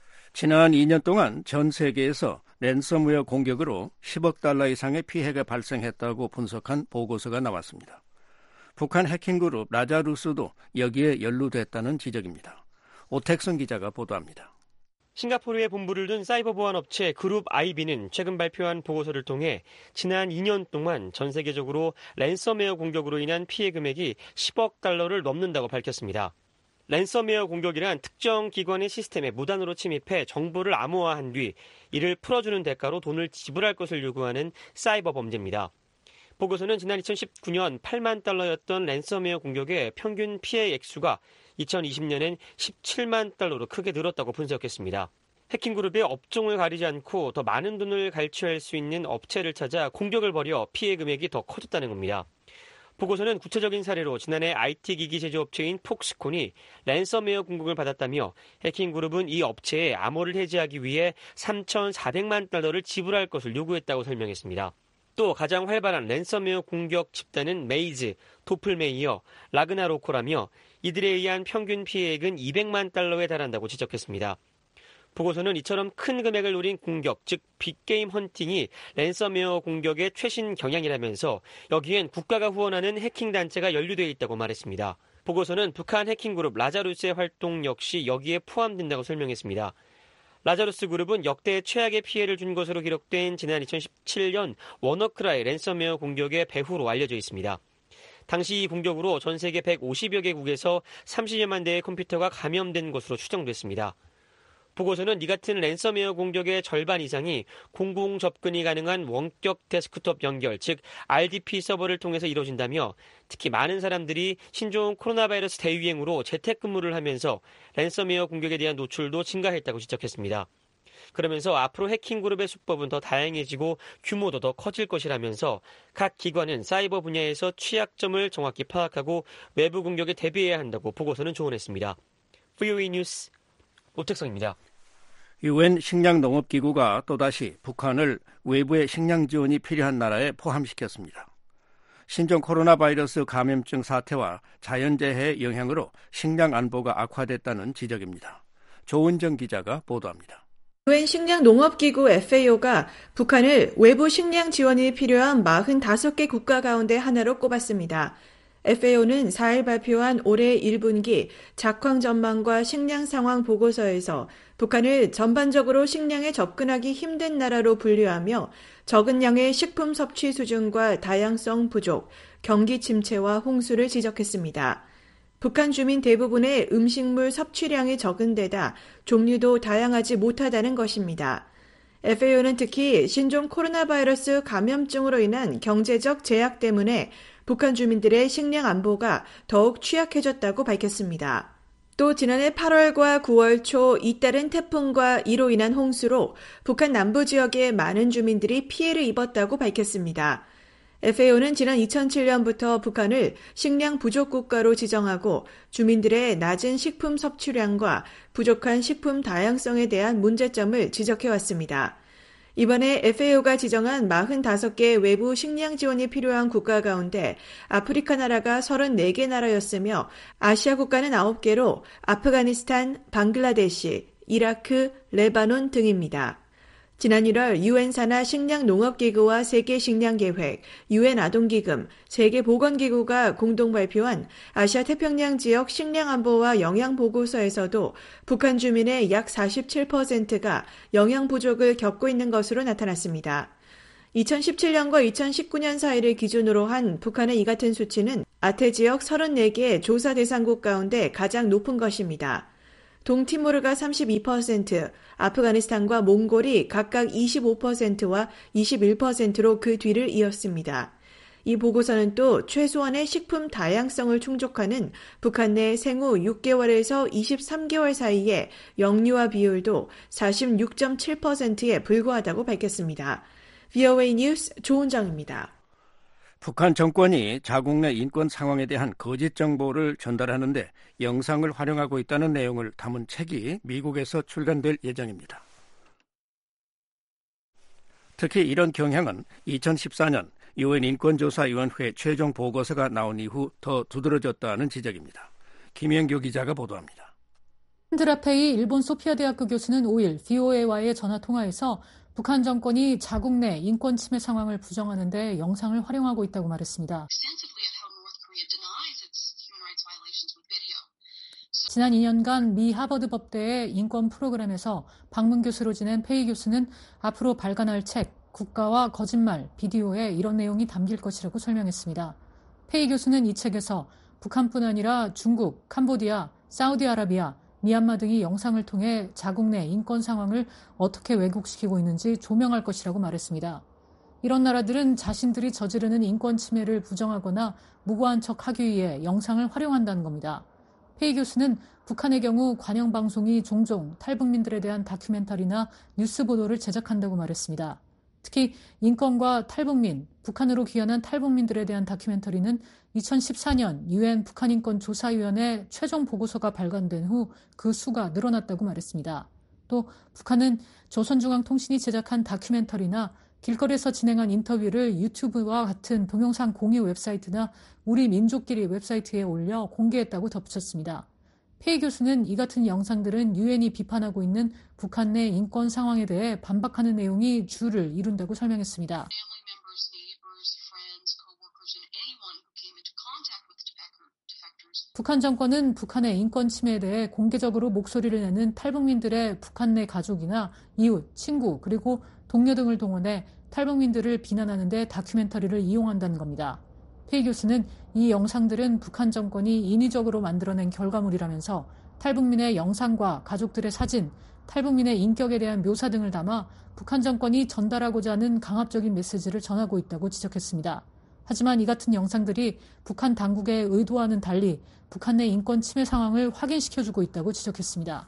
지난 2년 동안 전 세계에서 랜섬웨어 공격으로 10억 달러 이상의 피해가 발생했다고 분석한 보고서가 나왔습니다. 북한 해킹그룹 라자루스도 여기에 연루됐다는 지적입니다. 오택선 기자가 보도합니다. 싱가포르에 본부를 둔 사이버 보안 업체 그룹 IB는 최근 발표한 보고서를 통해 지난 2년 동안 전 세계적으로 랜섬웨어 공격으로 인한 피해 금액이 10억 달러를 넘는다고 밝혔습니다. 랜섬웨어 공격이란 특정 기관의 시스템에 무단으로 침입해 정보를 암호화한 뒤 이를 풀어주는 대가로 돈을 지불할 것을 요구하는 사이버 범죄입니다. 보고서는 지난 2019년 8만 달러였던 랜섬웨어 공격의 평균 피해 액수가 2020년엔 17만 달러로 크게 늘었다고 분석했습니다. 해킹그룹의 업종을 가리지 않고 더 많은 돈을 갈취할 수 있는 업체를 찾아 공격을 벌여 피해 금액이 더 커졌다는 겁니다. 보고서는 구체적인 사례로 지난해 IT기기 제조업체인 폭스콘이 랜섬웨어 공격을 받았다며 해킹그룹은 이 업체에 암호를 해지하기 위해 3,400만 달러를 지불할 것을 요구했다고 설명했습니다. 또 가장 활발한 랜섬웨어 공격 집단은 메이즈, 도플메이어, 라그나로코라며 이들에 의한 평균 피해액은 200만 달러에 달한다고 지적했습니다. 보고서는 이처럼 큰 금액을 노린 공격, 즉 빅게임 헌팅이 랜섬웨어 공격의 최신 경향이라면서 여기엔 국가가 후원하는 해킹 단체가 연루되어 있다고 말했습니다. 보고서는 북한 해킹그룹 라자루스의 활동 역시 여기에 포함된다고 설명했습니다. 라자루스 그룹은 역대 최악의 피해를 준 것으로 기록된 지난 2017년 워너크라이 랜섬웨어 공격의 배후로 알려져 있습니다. 당시 이 공격으로 전 세계 150여 개국에서 30여만 대의 컴퓨터가 감염된 것으로 추정됐습니다. 보고서는 이 같은 랜섬웨어 공격의 절반 이상이 공공 접근이 가능한 원격 데스크톱 연결, 즉 RDP 서버를 통해서 이루어진다며 특히 많은 사람들이 신종 코로나 바이러스 대유행으로 재택근무를 하면서 랜섬웨어 공격에 대한 노출도 증가했다고 지적했습니다. 그러면서 앞으로 해킹그룹의 수법은 더 다양해지고 규모도 더 커질 것이라면서 각 기관은 사이버 분야에서 취약점을 정확히 파악하고 외부 공격에 대비해야 한다고 보고서는 조언했습니다. VOA 뉴스 오택성입니다. UN 식량농업기구가 또다시 북한을 외부의 식량 지원이 필요한 나라에 포함시켰습니다. 신종 코로나 바이러스 감염증 사태와 자연재해의 영향으로 식량 안보가 악화됐다는 지적입니다. 조은정 기자가 보도합니다. UN 식량농업기구 FAO가 북한을 외부 식량 지원이 필요한 45개 국가 가운데 하나로 꼽았습니다. FAO는 4일 발표한 올해 1분기 작황 전망과 식량 상황 보고서에서 북한을 전반적으로 식량에 접근하기 힘든 나라로 분류하며 적은 양의 식품 섭취 수준과 다양성 부족, 경기 침체와 홍수를 지적했습니다. 북한 주민 대부분의 음식물 섭취량이 적은 데다 종류도 다양하지 못하다는 것입니다. FAO는 특히 신종 코로나 바이러스 감염증으로 인한 경제적 제약 때문에 북한 주민들의 식량 안보가 더욱 취약해졌다고 밝혔습니다. 또 지난해 8월과 9월 초 잇따른 태풍과 이로 인한 홍수로 북한 남부 지역의 많은 주민들이 피해를 입었다고 밝혔습니다. FAO는 지난 2007년부터 북한을 식량 부족 국가로 지정하고 주민들의 낮은 식품 섭취량과 부족한 식품 다양성에 대한 문제점을 지적해왔습니다. 이번에 FAO가 지정한 45개 외부 식량 지원이 필요한 국가 가운데 아프리카 나라가 34개 나라였으며 아시아 국가는 9개로 아프가니스탄, 방글라데시, 이라크, 레바논 등입니다. 지난 1월 유엔 산하 식량농업기구와 세계식량계획, 유엔 아동기금, 세계보건기구가 공동 발표한 아시아 태평양 지역 식량안보와 영양보고서에서도 북한 주민의 약 47%가 영양 부족을 겪고 있는 것으로 나타났습니다. 2017년과 2019년 사이를 기준으로 한 북한의 이 같은 수치는 아태 지역 34개 조사 대상국 가운데 가장 높은 것입니다. 동티모르가 32%, 아프가니스탄과 몽골이 각각 25%와 21%로 그 뒤를 이었습니다. 이 보고서는 또 최소한의 식품 다양성을 충족하는 북한 내 생후 6개월에서 23개월 사이의 영유아 비율도 46.7%에 불과하다고 밝혔습니다. VOA 뉴스 조은정입니다. 북한 정권이 자국 내 인권 상황에 대한 거짓 정보를 전달하는데 영상을 활용하고 있다는 내용을 담은 책이 미국에서 출간될 예정입니다. 특히 이런 경향은 2014년 유엔 인권조사위원회 최종 보고서가 나온 이후 더 두드러졌다는 지적입니다. 김영교 기자가 보도합니다. 드라페이 일본 소피아 대학교 교수는 5일 VOA와의 전화통화에서 북한 정권이 자국 내 인권 침해 상황을 부정하는 데 영상을 활용하고 있다고 말했습니다. 지난 2년간 미 하버드 법대의 인권 프로그램에서 방문 교수로 지낸 페이 교수는 앞으로 발간할 책 국가와 거짓말 비디오에 이런 내용이 담길 것이라고 설명했습니다. 페이 교수는 이 책에서 북한뿐 아니라 중국, 캄보디아, 사우디아라비아, 미얀마 등이 영상을 통해 자국 내 인권 상황을 어떻게 왜곡시키고 있는지 조명할 것이라고 말했습니다. 이런 나라들은 자신들이 저지르는 인권 침해를 부정하거나 무고한 척하기 위해 영상을 활용한다는 겁니다. 페이 교수는 북한의 경우 관영 방송이 종종 탈북민들에 대한 다큐멘터리나 뉴스 보도를 제작한다고 말했습니다. 특히 인권과 탈북민, 북한으로 귀환한 탈북민들에 대한 다큐멘터리는 2014년 유엔 북한인권조사위원회 최종 보고서가 발간된 후 그 수가 늘어났다고 말했습니다. 또 북한은 조선중앙통신이 제작한 다큐멘터리나 길거리에서 진행한 인터뷰를 유튜브와 같은 동영상 공유 웹사이트나 우리 민족끼리 웹사이트에 올려 공개했다고 덧붙였습니다. 페이 교수는 이 같은 영상들은 유엔이 비판하고 있는 북한 내 인권 상황에 대해 반박하는 내용이 주를 이룬다고 설명했습니다. 북한 정권은 북한의 인권 침해에 대해 공개적으로 목소리를 내는 탈북민들의 북한 내 가족이나 이웃, 친구, 그리고 동료 등을 동원해 탈북민들을 비난하는 데 다큐멘터리를 이용한다는 겁니다. 페이 교수는 이 영상들은 북한 정권이 인위적으로 만들어낸 결과물이라면서 탈북민의 영상과 가족들의 사진, 탈북민의 인격에 대한 묘사 등을 담아 북한 정권이 전달하고자 하는 강압적인 메시지를 전하고 있다고 지적했습니다. 하지만 이 같은 영상들이 북한 당국의 의도와는 달리 북한 내 인권 침해 상황을 확인시켜주고 있다고 지적했습니다.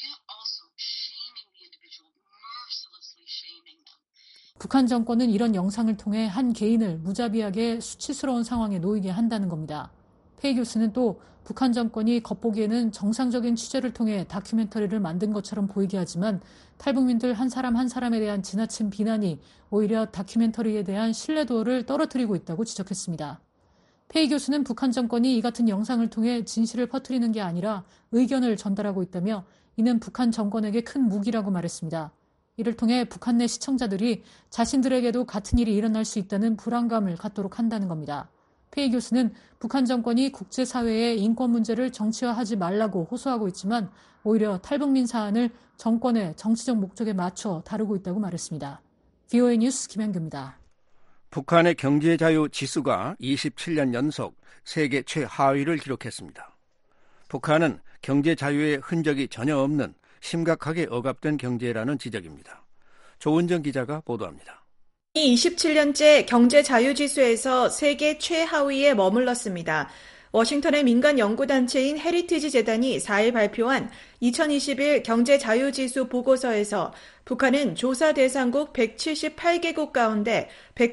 북한 정권은 이런 영상을 통해 한 개인을 무자비하게 수치스러운 상황에 놓이게 한다는 겁니다. 페이 교수는 또 북한 정권이 겉보기에는 정상적인 취재를 통해 다큐멘터리를 만든 것처럼 보이게 하지만 탈북민들 한 사람 한 사람에 대한 지나친 비난이 오히려 다큐멘터리에 대한 신뢰도를 떨어뜨리고 있다고 지적했습니다. 페이 교수는 북한 정권이 이 같은 영상을 통해 진실을 퍼뜨리는 게 아니라 의견을 전달하고 있다며 이는 북한 정권에게 큰 무기라고 말했습니다. 이를 통해 북한 내 시청자들이 자신들에게도 같은 일이 일어날 수 있다는 불안감을 갖도록 한다는 겁니다. 페이 교수는 북한 정권이 국제사회의 인권 문제를 정치화하지 말라고 호소하고 있지만 오히려 탈북민 사안을 정권의 정치적 목적에 맞춰 다루고 있다고 말했습니다. VOA 뉴스 김현규입니다. 북한의 경제자유 지수가 27년 연속 세계 최하위를 기록했습니다. 북한은 경제자유의 흔적이 전혀 없는 심각하게 억압된 경제라는 지적입니다. 조은정 기자가 보도합니다. 27년째 경제자유지수에서 세계 최하위에 머물렀습니다. 워싱턴의 민간 연구단체인 헤리티지 재단이 4일 발표한 2021 경제자유지수 보고서에서 북한은 조사 대상국 178개국 가운데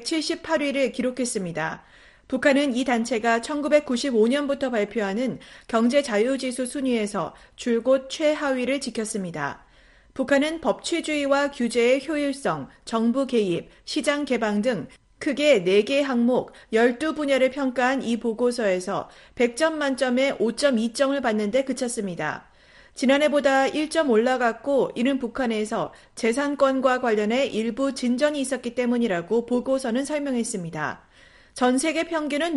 178위를 기록했습니다. 북한은 이 단체가 1995년부터 발표하는 경제자유지수 순위에서 줄곧 최하위를 지켰습니다. 북한은 법치주의와 규제의 효율성, 정부 개입, 시장 개방 등 크게 4개 항목 12분야를 평가한 이 보고서에서 100점 만점에 5.2점을 받는 데 그쳤습니다. 지난해보다 1점 올라갔고 이는 북한에서 재산권과 관련해 일부 진전이 있었기 때문이라고 보고서는 설명했습니다. 전 세계 평균은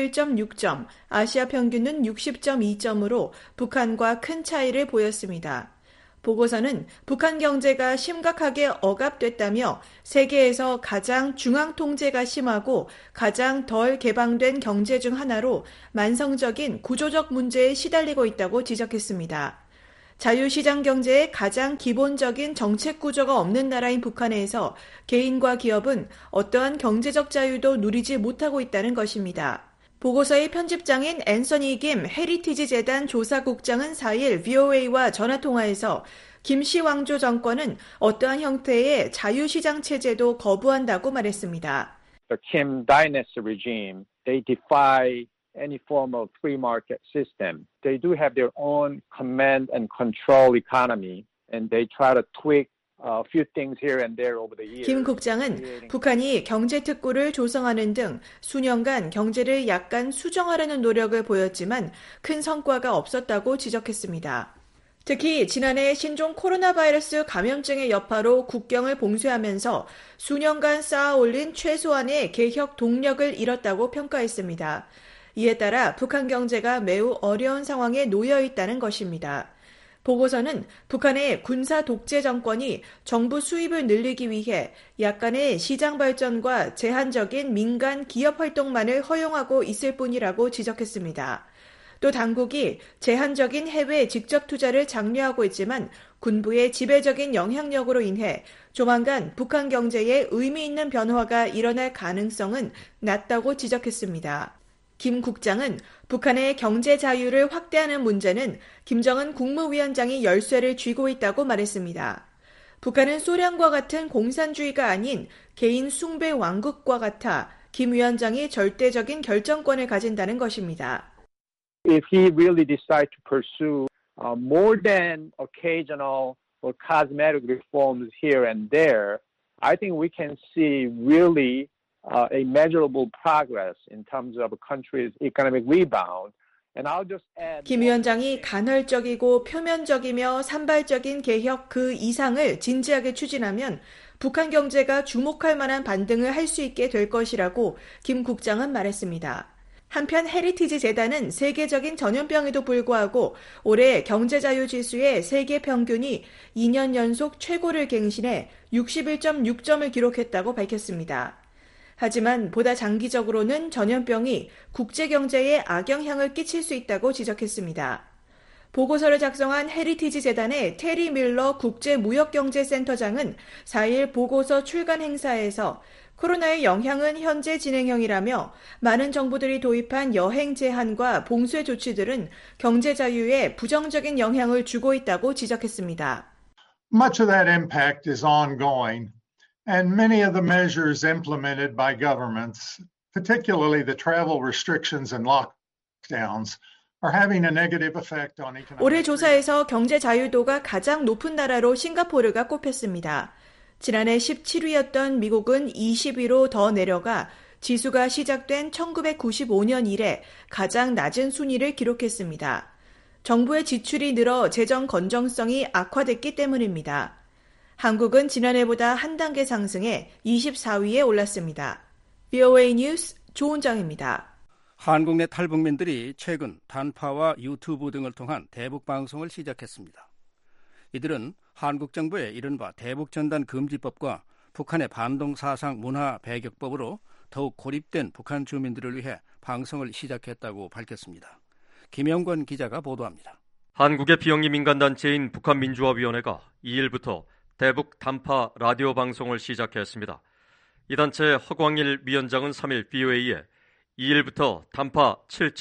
61.6점, 아시아 평균은 60.2점으로 북한과 큰 차이를 보였습니다. 보고서는 북한 경제가 심각하게 억압됐다며 세계에서 가장 중앙 통제가 심하고 가장 덜 개방된 경제 중 하나로 만성적인 구조적 문제에 시달리고 있다고 지적했습니다. 자유시장 경제의 가장 기본적인 정책 구조가 없는 나라인 북한에서 개인과 기업은 어떠한 경제적 자유도 누리지 못하고 있다는 것입니다. 보고서의 편집장인 앤서니 김 헤리티지 재단 조사국장은 4일 VOA와 전화통화에서 김씨 왕조 정권은 어떠한 형태의 자유시장 체제도 거부한다고 말했습니다. The Kim dynasty regime, they defy any form of free market system. They do have their own command and control economy, and they try to tweak a few things here and there over the years. 김 국장은 북한이 경제특구를 조성하는 등 수년간 경제를 약간 수정하려는 노력을 보였지만 큰 성과가 없었다고 지적했습니다. 특히 지난해 신종 코로나 바이러스 감염증의 여파로 국경을 봉쇄하면서 수년간 쌓아올린 최소한의 개혁 동력을 잃었다고 평가했습니다. 이에 따라 북한 경제가 매우 어려운 상황에 놓여 있다는 것입니다. 보고서는 북한의 군사 독재 정권이 정부 수입을 늘리기 위해 약간의 시장 발전과 제한적인 민간 기업 활동만을 허용하고 있을 뿐이라고 지적했습니다. 또 당국이 제한적인 해외 직접 투자를 장려하고 있지만 군부의 지배적인 영향력으로 인해 조만간 북한 경제에 의미 있는 변화가 일어날 가능성은 낮다고 지적했습니다. 김 국장은 북한의 경제 자유를 확대하는 문제는 김정은 국무위원장이 열쇠를 쥐고 있다고 말했습니다. 북한은 소련과 같은 공산주의가 아닌 개인 숭배 왕국과 같아 김 위원장이 절대적인 결정권을 가진다는 것입니다. If he really decides to pursue more than occasional or cosmetic reforms here and there, I think we can see really a measurable progress in terms of a country's economic rebound. And I'll just add. 김 위원장이 간헐적이고 표면적이며 산발적인 개혁 그 이상을 진지하게 추진하면 북한 경제가 주목할 만한 반등을 할 수 있게 될 것이라고 김 국장은 말했습니다. 한편 헤리티지 재단은 세계적인 전염병에도 불구하고 올해 경제자유지수의 세계 평균이 2년 연속 최고를 갱신해 61.6점을 기록했다고 밝혔습니다. 하지만 보다 장기적으로는 전염병이 국제경제에 악영향을 끼칠 수 있다고 지적했습니다. 보고서를 작성한 헤리티지 재단의 테리 밀러 국제무역경제센터장은 4일 보고서 출간 행사에서 코로나의 영향은 현재 진행형이라며 많은 정부들이 도입한 여행 제한과 봉쇄 조치들은 경제 자유에 부정적인 영향을 주고 있다고 지적했습니다. Much of that impact is ongoing, and many of the measures implemented by governments, particularly the travel restrictions and lockdowns, are having a negative effect on economic. 올해 조사에서 경제 자유도가 가장 높은 나라로 싱가포르가 꼽혔습니다. 지난해 17위였던 미국은 20위로 더 내려가 지수가 시작된 1995년 이래 가장 낮은 순위를 기록했습니다. 정부의 지출이 늘어 재정 건전성이 악화됐기 때문입니다. 한국은 지난해보다 한 단계 상승해 24위에 올랐습니다. VOA 뉴스 조은정입니다. 한국 내 탈북민들이 최근 단파와 유튜브 등을 통한 대북 방송을 시작했습니다. 이들은 한국 정부의 이른바 대북전단 금지법과 북한의 반동 사상 문화 배격법으로 더욱 고립된 북한 주민들을 위해 방송을 시작했다고 밝혔습니다. 김영권 기자가 보도합니다. 한국의 비영리 민간단체인 북한민주화위원회가 2일부터 대북 단파 라디오 방송을 시작했습니다. 이 단체 허광일 위원장은 3일 BOA에 2일부터 단파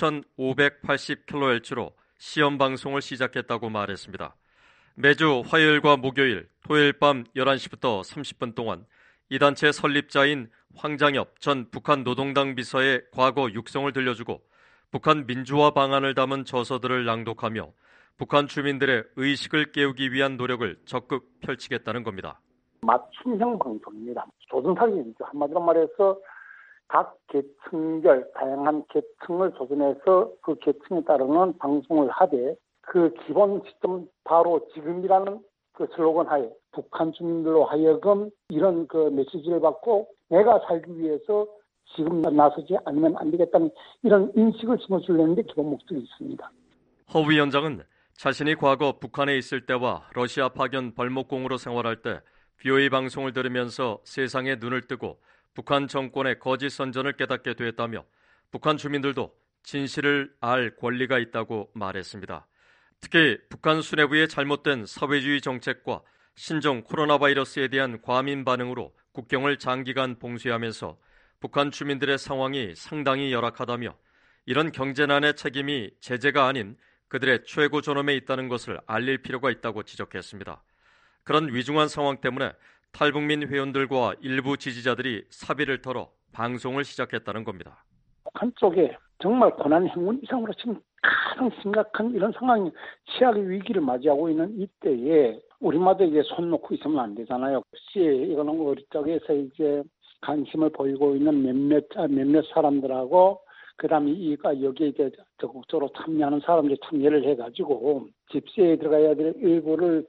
7,580kHz로 시험 방송을 시작했다고 말했습니다. 매주 화요일과 목요일, 토요일 밤 11시부터 30분 동안 이 단체 설립자인 황장엽 전 북한 노동당 비서의 과거 육성을 들려주고 북한 민주화 방안을 담은 저서들을 낭독하며 북한 주민들의 의식을 깨우기 위한 노력을 적극 펼치겠다는 겁니다. 맞춤형 방송입니다. 조선사기이죠. 한마디로 말해서 각 계층별, 다양한 계층을 조선해서 그 계층에 따르는 방송을 하되 그 기본 시점 바로 지금이라는 그 슬로건 하에 북한 주민들로 하여금 이런 그 메시지를 받고 내가 살기 위해서 지금 나서지 않으면 안 되겠다는 이런 인식을 심어주려는 게 기본 목적이 있습니다. 허 위원장은 자신이 과거 북한에 있을 때와 러시아 파견 벌목공으로 생활할 때 BOA 방송을 들으면서 세상에 눈을 뜨고 북한 정권의 거짓 선전을 깨닫게 되었다며 북한 주민들도 진실을 알 권리가 있다고 말했습니다. 특히 북한 수뇌부의 잘못된 사회주의 정책과 신종 코로나 바이러스에 대한 과민 반응으로 국경을 장기간 봉쇄하면서 북한 주민들의 상황이 상당히 열악하다며 이런 경제난의 책임이 제재가 아닌 그들의 최고 존엄에 있다는 것을 알릴 필요가 있다고 지적했습니다. 그런 위중한 상황 때문에 탈북민 회원들과 일부 지지자들이 사비를 털어 방송을 시작했다는 겁니다. 북한 쪽에 정말 고난 행군 이상으로 지금 가장 심각한 이런 상황이 최악의 위기를 맞이하고 있는 이때에 우리마다 이제 손 놓고 있으면 안 되잖아요. 혹시 이거는 우리 쪽에서 이제 관심을 보이고 있는 몇몇 사람들하고 그다음에 이가 여기에 이제 적극적으로 참여하는 사람들이 참여를 해가지고 집세에 들어가야 될 일부를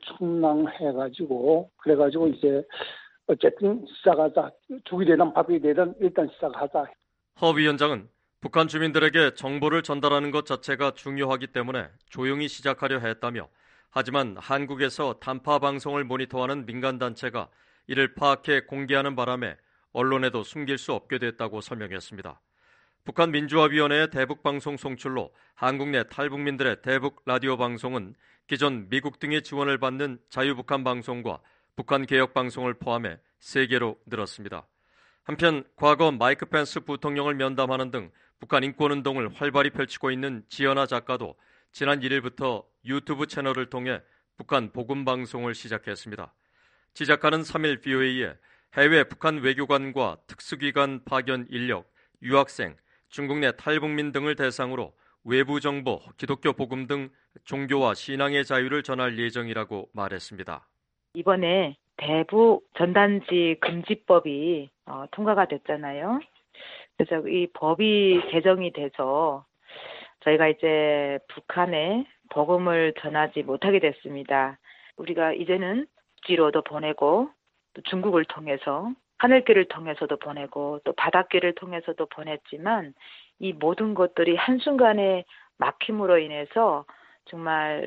충당해가지고 그래가지고 이제 어쨌든 시작하자. 죽이 되든 밥이 되든 일단 시작하자. 허 위원장은 북한 주민들에게 정보를 전달하는 것 자체가 중요하기 때문에 조용히 시작하려 했다며 하지만 한국에서 단파 방송을 모니터하는 민간단체가 이를 파악해 공개하는 바람에 언론에도 숨길 수 없게 됐다고 설명했습니다. 북한민주화위원회의 대북방송 송출로 한국 내 탈북민들의 대북 라디오 방송은 기존 미국 등의 지원을 받는 자유북한 방송과 북한개혁방송을 포함해 3개로 늘었습니다. 한편 과거 마이크 펜스 부통령을 면담하는 등 북한 인권운동을 활발히 펼치고 있는 지연아 작가도 지난 1일부터 유튜브 채널을 통해 북한 복음방송을 시작했습니다. 지 작가는 3일 BOA에 해외 북한 외교관과 특수기관 파견 인력, 유학생, 중국 내 탈북민 등을 대상으로 외부 정보, 기독교 복음 등 종교와 신앙의 자유를 전할 예정이라고 말했습니다. 이번에 대북 전단지 금지법이 통과가 됐잖아요. 그래서 이 법이 제정이 돼서 저희가 이제 북한에 복음을 전하지 못하게 됐습니다. 우리가 이제는 지로도 보내고 또 중국을 통해서 하늘길을 통해서도 보내고 또 바닷길을 통해서도 보냈지만 이 모든 것들이 한순간에 막힘으로 인해서 정말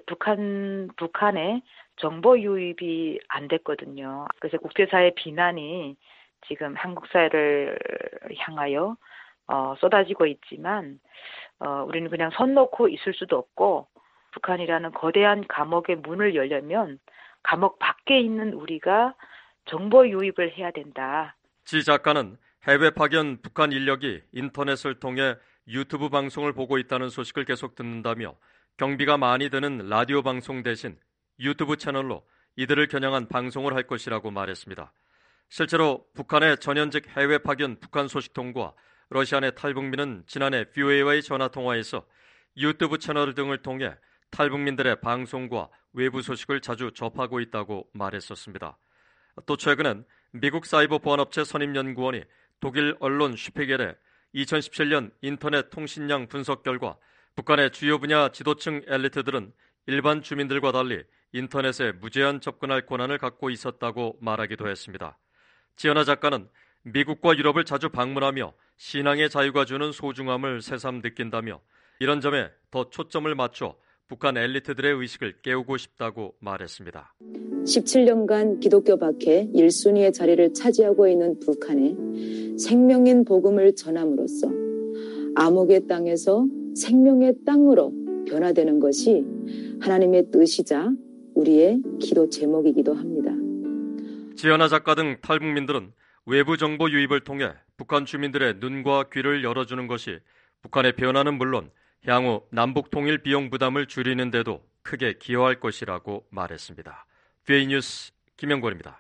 북한의 정보 유입이 안 됐거든요. 그래서 국제사회 비난이 지금 한국 사회를 향하여 쏟아지고 있지만 우리는 그냥 손 놓고 있을 수도 없고 북한이라는 거대한 감옥의 문을 열려면 감옥 밖에 있는 우리가 정보 유입을 해야 된다. 지 작가는 해외 파견 북한 인력이 인터넷을 통해 유튜브 방송을 보고 있다는 소식을 계속 듣는다며 경비가 많이 드는 라디오 방송 대신 유튜브 채널로 이들을 겨냥한 방송을 할 것이라고 말했습니다. 실제로 북한의 전현직 해외 파견 북한 소식통과 러시아 내 탈북민은 지난해 BOA와의 전화통화에서 유튜브 채널 등을 통해 탈북민들의 방송과 외부 소식을 자주 접하고 있다고 말했었습니다. 또 최근엔 미국 사이버 보안업체 선임연구원이 독일 언론 슈피겔에 2017년 인터넷 통신량 분석 결과 북한의 주요 분야 지도층 엘리트들은 일반 주민들과 달리 인터넷에 무제한 접근할 권한을 갖고 있었다고 말하기도 했습니다. 지연아 작가는 미국과 유럽을 자주 방문하며 신앙의 자유가 주는 소중함을 새삼 느낀다며 이런 점에 더 초점을 맞춰 북한 엘리트들의 의식을 깨우고 싶다고 말했습니다. 17년간 기독교 박해 1순위의 자리를 차지하고 있는 북한에 생명인 복음을 전함으로써 암흑의 땅에서 생명의 땅으로 변화되는 것이 하나님의 뜻이자 우리의 기도 제목이기도 합니다. 지연아 작가 등 탈북민들은 외부 정보 유입을 통해 북한 주민들의 눈과 귀를 열어주는 것이 북한의 변화는 물론 향후 남북 통일 비용 부담을 줄이는 데도 크게 기여할 것이라고 말했습니다. VA 뉴스 김영권입니다.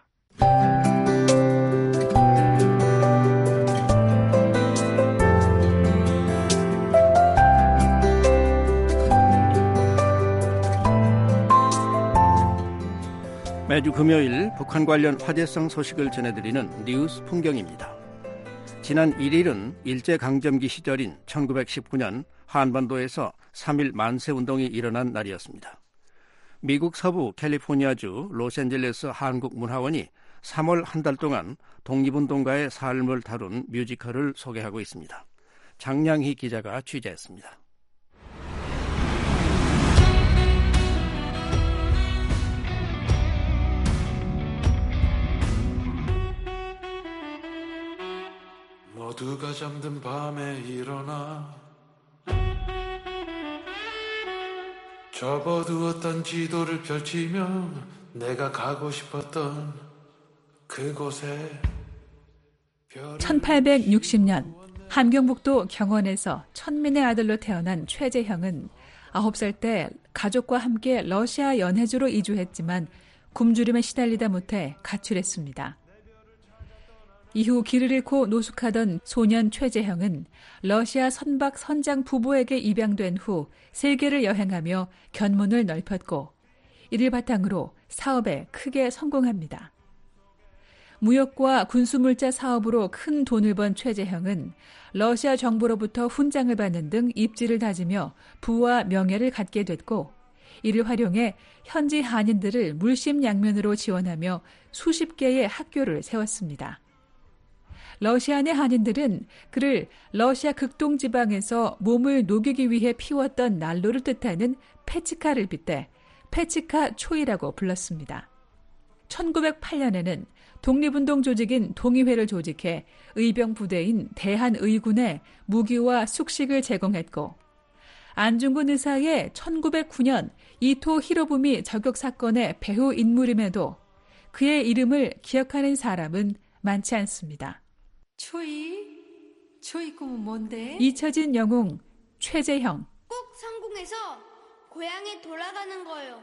매주 금요일 북한 관련 화제성 소식을 전해드리는 뉴스 풍경입니다. 지난 1일은 일제강점기 시절인 1919년 한반도에서 3.1 만세운동이 일어난 날이었습니다. 미국 서부 캘리포니아주 로스앤젤레스 한국문화원이 3월 한 달 동안 독립운동가의 삶을 다룬 뮤지컬을 소개하고 있습니다. 장량희 기자가 취재했습니다. 모두가 잠든 밤에 일어나 접어두었던 지도를 펼치며 내가 가고 싶었던 그곳에 1860년 함경북도 경원에서 천민의 아들로 태어난 최재형은 9살 때 가족과 함께 러시아 연해주로 이주했지만 굶주림에 시달리다 못해 가출했습니다. 이후 길을 잃고 노숙하던 소년 최재형은 러시아 선박 선장 부부에게 입양된 후 세계를 여행하며 견문을 넓혔고 이를 바탕으로 사업에 크게 성공합니다. 무역과 군수물자 사업으로 큰 돈을 번 최재형은 러시아 정부로부터 훈장을 받는 등 입지를 다지며 부와 명예를 갖게 됐고 이를 활용해 현지 한인들을 물심양면으로 지원하며 수십 개의 학교를 세웠습니다. 러시아 내 한인들은 그를 러시아 극동지방에서 몸을 녹이기 위해 피웠던 난로를 뜻하는 페치카를 빗대 페치카 초이라고 불렀습니다. 1908년에는 독립운동 조직인 동의회를 조직해 의병 부대인 대한의군에 무기와 숙식을 제공했고 안중근 의사의 1909년 이토 히로부미 저격 사건의 배후 인물임에도 그의 이름을 기억하는 사람은 많지 않습니다. 초이 꿈은 뭔데? 잊혀진 영웅 최재형. 꼭 성공해서 고향에 돌아가는 거요.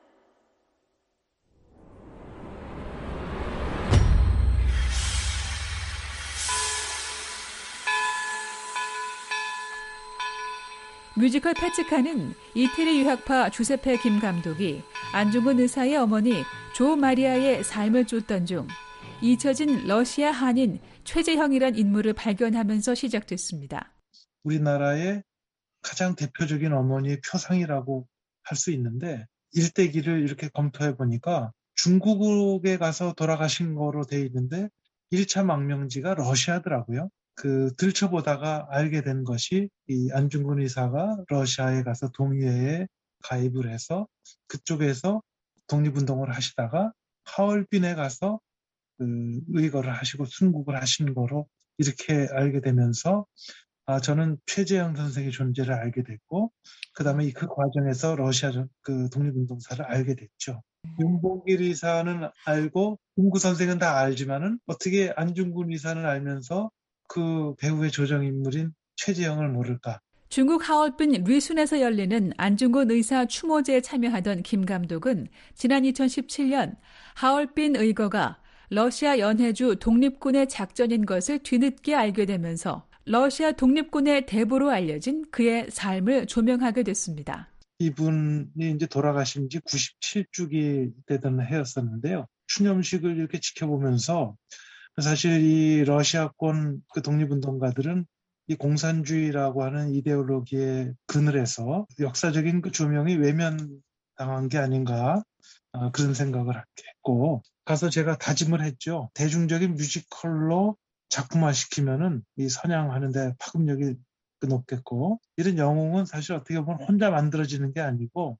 뮤지컬 페치카는 이태리 유학파 주세페 김 감독이 안중근 의사의 어머니 조 마리아의 삶을 쫓던 중 잊혀진 러시아 한인 최재형이란 인물을 발견하면서 시작됐습니다. 우리나라의 가장 대표적인 어머니의 표상이라고 할 수 있는데 일대기를 이렇게 검토해 보니까 중국에 가서 돌아가신 거로 돼 있는데 1차 망명지가 러시아더라고요. 들춰보다가 알게 된 것이 이 안중근 의사가 러시아에 가서 동의회에 가입을 해서 그쪽에서 독립운동을 하시다가 하얼빈에 가서 의거를 하시고 순국을 하신 거로 이렇게 알게 되면서 저는 최재형 선생의 존재를 알게 됐고 그다음에 그 과정에서 러시아 독립운동사를 알게 됐죠. 윤봉길 의사는 알고 김구 선생은 다 알지만은 어떻게 안중근 의사는 알면서 그 배후의 조정인물인 최재형을 모를까? 중국 하얼빈 류순에서 열리는 안중근 의사 추모제에 참여하던 김 감독은 지난 2017년 하얼빈 의거가 러시아 연해주 독립군의 작전인 것을 뒤늦게 알게 되면서 러시아 독립군의 대부로 알려진 그의 삶을 조명하게 됐습니다. 이분이 이제 돌아가신 지 97주기 되던 해였었는데요. 추념식을 이렇게 지켜보면서 사실 이 러시아권 그 독립운동가들은 이 공산주의라고 하는 이데올로기의 그늘에서 역사적인 그 조명이 외면당한 게 아닌가 그런 생각을 했고 가서 제가 다짐을 했죠. 대중적인 뮤지컬로 작품화시키면은 이 선양하는데 파급력이 높겠고, 이런 영웅은 사실 어떻게 보면 혼자 만들어지는 게 아니고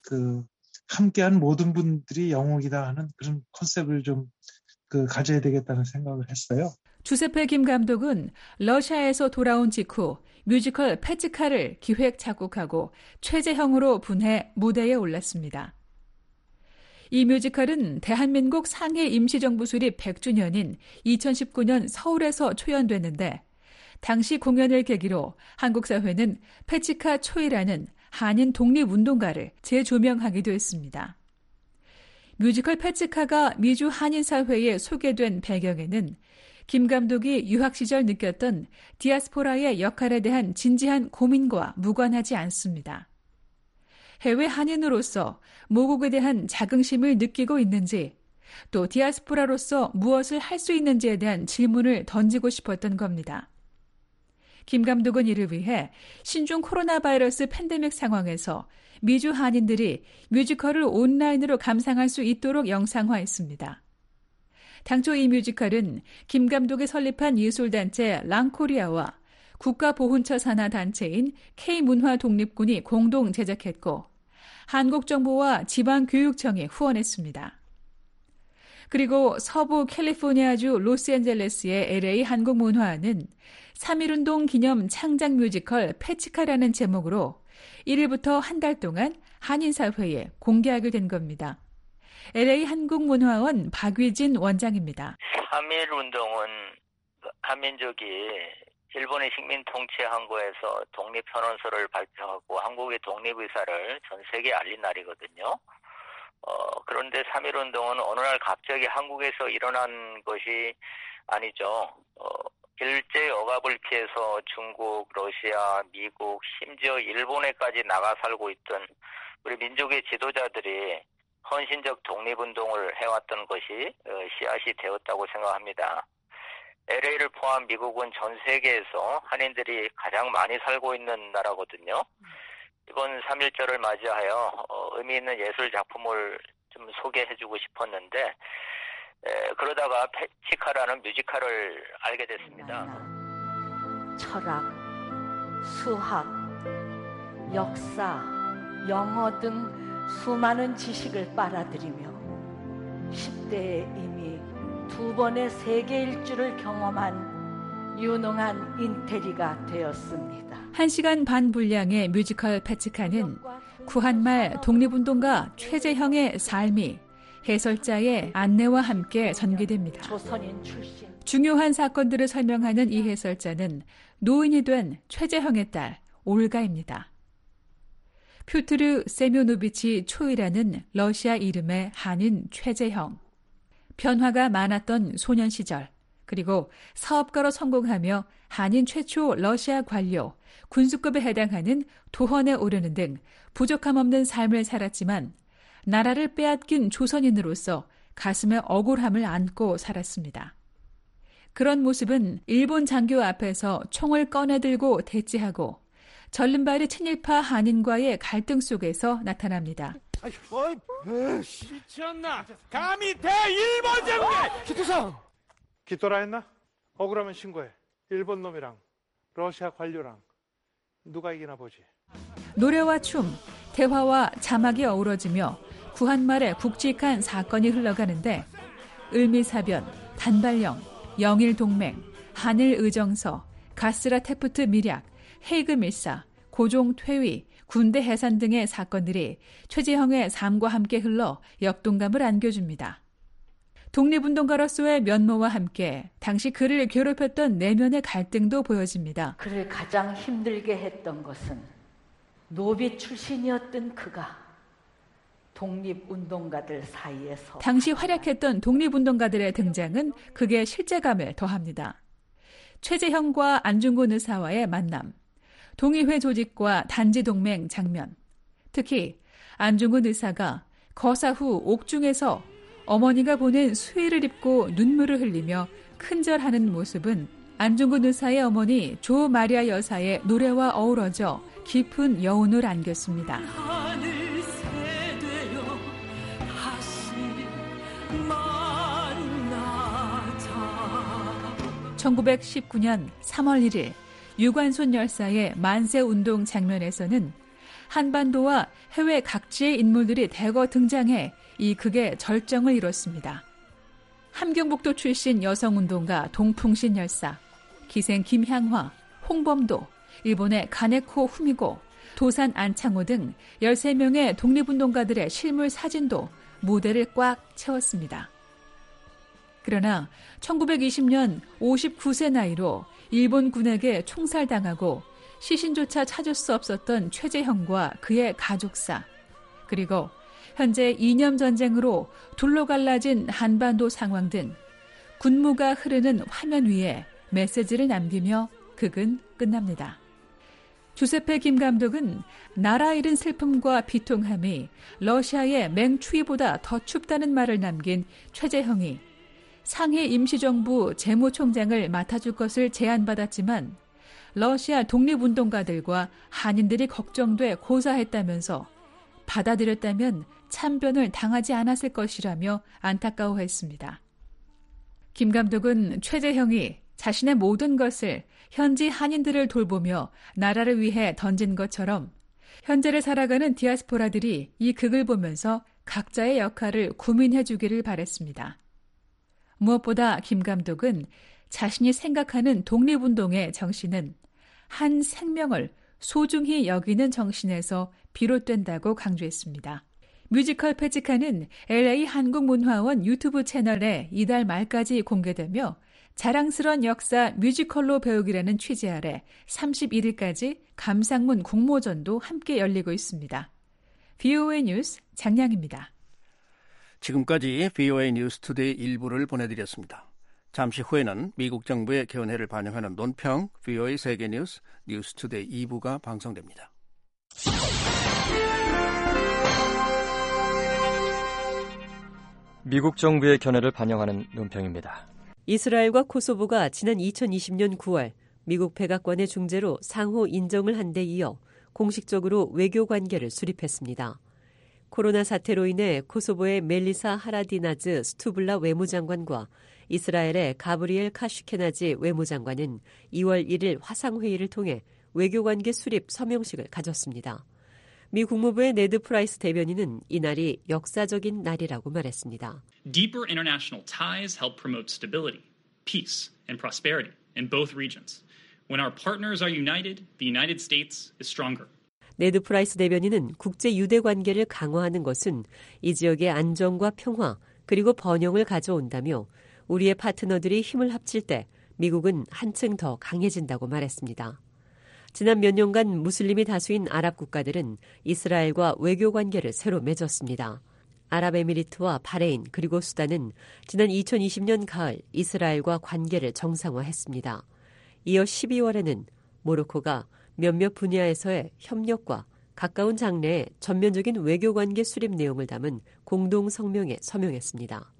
함께한 모든 분들이 영웅이다 하는 그런 컨셉을 좀 가져야 되겠다는 생각을 했어요. 주세페 김 감독은 러시아에서 돌아온 직후 뮤지컬 페츠카를 기획 작곡하고 최재형으로 분해 무대에 올랐습니다. 이 뮤지컬은 대한민국 상해 임시정부 수립 100주년인 2019년 서울에서 초연됐는데, 당시 공연을 계기로 한국 사회는 페츠카 초이라는 한인 독립운동가를 재조명하기도 했습니다. 뮤지컬 페츠카가 미주 한인 사회에 소개된 배경에는 김 감독이 유학 시절 느꼈던 디아스포라의 역할에 대한 진지한 고민과 무관하지 않습니다. 해외 한인으로서 모국에 대한 자긍심을 느끼고 있는지, 또 디아스포라로서 무엇을 할 수 있는지에 대한 질문을 던지고 싶었던 겁니다. 김 감독은 이를 위해 신종 코로나 바이러스 팬데믹 상황에서 미주 한인들이 뮤지컬을 온라인으로 감상할 수 있도록 영상화했습니다. 당초 이 뮤지컬은 김 감독이 설립한 예술단체 랑코리아와 국가보훈처 산하 단체인 K문화독립군이 공동 제작했고, 한국정부와 지방교육청이 후원했습니다. 그리고 서부 캘리포니아주 로스앤젤레스의 LA 한국문화원은 3.1운동 기념 창작 뮤지컬 페츠카라는 제목으로 1일부터 한 달 동안 한인사회에 공개하게 된 겁니다. LA 한국문화원 박위진 원장입니다. 3.1운동은 한민족이 일본의 식민 통치 항구에서 독립선언서를 발표하고 한국의 독립의사를 전 세계에 알린 날이거든요. 그런데 3.1운동은 어느 날 갑자기 한국에서 일어난 것이 아니죠. 일제 억압을 피해서 중국, 러시아, 미국, 심지어 일본에까지 나가 살고 있던 우리 민족의 지도자들이 헌신적 독립운동을 해왔던 것이 씨앗이 되었다고 생각합니다. LA를 포함 미국은 전 세계에서 한인들이 가장 많이 살고 있는 나라거든요. 이번 3.1절을 맞이하여 의미 있는 예술 작품을 좀 소개해주고 싶었는데, 그러다가 페츠카라는 뮤지컬을 알게 됐습니다. 철학, 수학, 역사, 영어 등 수많은 지식을 빨아들이며 10대에 이미 2번의 세계 일주를 경험한 유능한 인테리가 되었습니다. 1시간 반 분량의 뮤지컬 페츠카는 구한말 독립운동가 최재형의 삶이 해설자의 안내와 함께 전개됩니다. 중요한 사건들을 설명하는 이 해설자는 노인이 된 최재형의 딸 올가입니다. 퓨트르 세묘노비치 초이라는 러시아 이름의 한인 최재형. 변화가 많았던 소년 시절, 그리고 사업가로 성공하며 한인 최초 러시아 관료, 군수급에 해당하는 도헌에 오르는 등 부족함 없는 삶을 살았지만 나라를 빼앗긴 조선인으로서 가슴에 억울함을 안고 살았습니다. 그런 모습은 일본 장교 앞에서 총을 꺼내들고 대치하고 전른발이 친일파 한인과의 갈등 속에서 나타납니다. 미쳤나? 감히 대일본 제국에! 기토상! 기토라 했나? 억울하면 신고해. 일본 놈이랑 러시아 관료랑 누가 이기나 보지. 노래와 춤, 대화와 자막이 어우러지며 구한말에 굵직한 사건이 흘러가는데 을미사변, 단발령, 영일동맹, 한일의정서, 가스라 테프트 밀약, 헤이그 밀사, 고종 퇴위, 군대 해산 등의 사건들이 최재형의 삶과 함께 흘러 역동감을 안겨줍니다. 독립운동가로서의 면모와 함께 당시 그를 괴롭혔던 내면의 갈등도 보여집니다. 그를 가장 힘들게 했던 것은 노비 출신이었던 그가 독립운동가들 사이에서 당시 활약했던 독립운동가들의 등장은 극의 실제감을 더합니다. 최재형과 안중근 의사와의 만남, 동의회 조직과 단지동맹 장면, 특히 안중근 의사가 거사 후 옥중에서 어머니가 보낸 수의를 입고 눈물을 흘리며 큰절하는 모습은 안중근 의사의 어머니 조 마리아 여사의 노래와 어우러져 깊은 여운을 안겼습니다. 1919년 3월 1일 유관순 열사의 만세운동 장면에서는 한반도와 해외 각지의 인물들이 대거 등장해 이 극의 절정을 이뤘습니다. 함경북도 출신 여성운동가 동풍신 열사, 기생 김향화, 홍범도, 일본의 가네코 후미고, 도산 안창호 등 13명의 독립운동가들의 실물 사진도 무대를 꽉 채웠습니다. 그러나 1920년 59세 나이로 일본군에게 총살당하고 시신조차 찾을 수 없었던 최재형과 그의 가족사, 그리고 현재 이념 전쟁으로 둘로 갈라진 한반도 상황 등 군무가 흐르는 화면 위에 메시지를 남기며 극은 끝납니다. 주세페 김 감독은 나라 잃은 슬픔과 비통함이 러시아의 맹추위보다 더 춥다는 말을 남긴 최재형이 상해 임시정부 재무총장을 맡아줄 것을 제안받았지만 러시아 독립운동가들과 한인들이 걱정돼 고사했다면서 받아들였다면 참변을 당하지 않았을 것이라며 안타까워했습니다. 김 감독은 최재형이 자신의 모든 것을 현지 한인들을 돌보며 나라를 위해 던진 것처럼 현재를 살아가는 디아스포라들이 이 극을 보면서 각자의 역할을 구민해 주기를 바랬습니다. 무엇보다 김 감독은 자신이 생각하는 독립운동의 정신은 한 생명을 소중히 여기는 정신에서 비롯된다고 강조했습니다. 뮤지컬 페치카는 LA 한국문화원 유튜브 채널에 이달 말까지 공개되며 자랑스러운 역사 뮤지컬로 배우기라는 취지 아래 31일까지 감상문 공모전도 함께 열리고 있습니다. VOA 뉴스 장량입니다. 지금까지 VOA 뉴스 투데이 일부를 보내드렸습니다. 잠시 후에는 미국 정부의 견해를 반영하는 논평 VOA 세계뉴스 뉴스 투데이 2부가 방송됩니다. 미국 정부의 견해를 반영하는 논평입니다. 이스라엘과 코소보가 지난 2020년 9월 미국 백악관의 중재로 상호 인정을 한 데 이어 공식적으로 외교 관계를 수립했습니다. 코로나 사태로 인해 코소보의 멜리사 하라디나즈 스투블라 외무장관과 이스라엘의 가브리엘 카슈케나지 외무장관은 2월 1일 화상회의를 통해 외교관계 수립 서명식을 가졌습니다. 미 국무부의 네드 프라이스 대변인은 이날이 역사적인 날이라고 말했습니다. Deeper international ties help promote stability, peace, and prosperity in both regions. When our partners are united, the United States is stronger. 네드 프라이스 대변인은 국제 유대 관계를 강화하는 것은 이 지역의 안정과 평화 그리고 번영을 가져온다며 우리의 파트너들이 힘을 합칠 때 미국은 한층 더 강해진다고 말했습니다. 지난 몇 년간 무슬림이 다수인 아랍 국가들은 이스라엘과 외교 관계를 새로 맺었습니다. 아랍에미리트와 바레인 그리고 수단은 지난 2020년 가을 이스라엘과 관계를 정상화했습니다. 이어 12월에는 모로코가 몇몇 분야에서의 협력과 가까운 장래의 전면적인 외교관계 수립 내용을 담은 공동성명에 서명했습니다.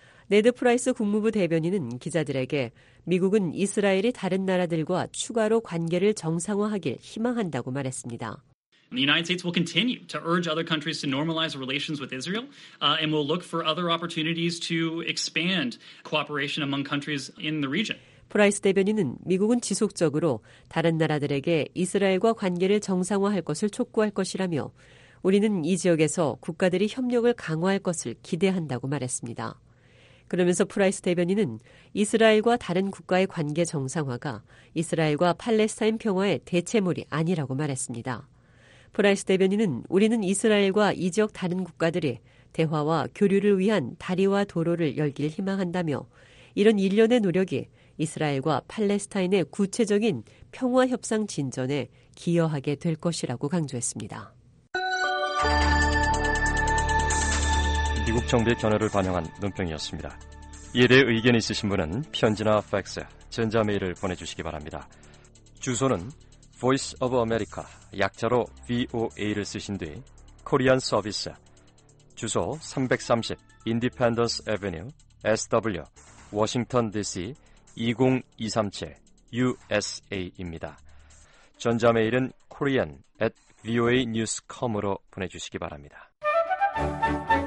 네드 프라이스 국무부 대변인은 기자들에게 미국은 이스라엘이 다른 나라들과 추가로 관계를 정상화하길 희망한다고 말했습니다. The United States will continue to urge other countries to normalize relations with Israel and will look for other opportunities to expand cooperation among countries in the region. 프라이스 대변인은 미국은 지속적으로 다른 나라들에게 이스라엘과 관계를 정상화할 것을 촉구할 것이라며 우리는 이 지역에서 국가들이 협력을 강화할 것을 기대한다고 말했습니다. 그러면서 프라이스 대변인은 이스라엘과 다른 국가의 관계 정상화가 이스라엘과 팔레스타인 평화의 대체물이 아니라고 말했습니다. 프라이스 대변인은 우리는 이스라엘과 이 지역 다른 국가들이 대화와 교류를 위한 다리와 도로를 열길 희망한다며 이런 일련의 노력이 이스라엘과 팔레스타인의 구체적인 평화 협상 진전에 기여하게 될 것이라고 강조했습니다. 미국 정부의 견해를 반영한 논평이었습니다. 이에 대해 의견 있으신 분은 편지나 팩스, 전자메일을 보내주시기 바랍니다. 주소는 Voice of America, 약자로 VOA를 쓰신 뒤 코리안 서비스, 주소 330 Independence Avenue, SW, 워싱턴 DC 20237 USA입니다. 전자메일은 korean@voanews.com으로 보내주시기 바랍니다.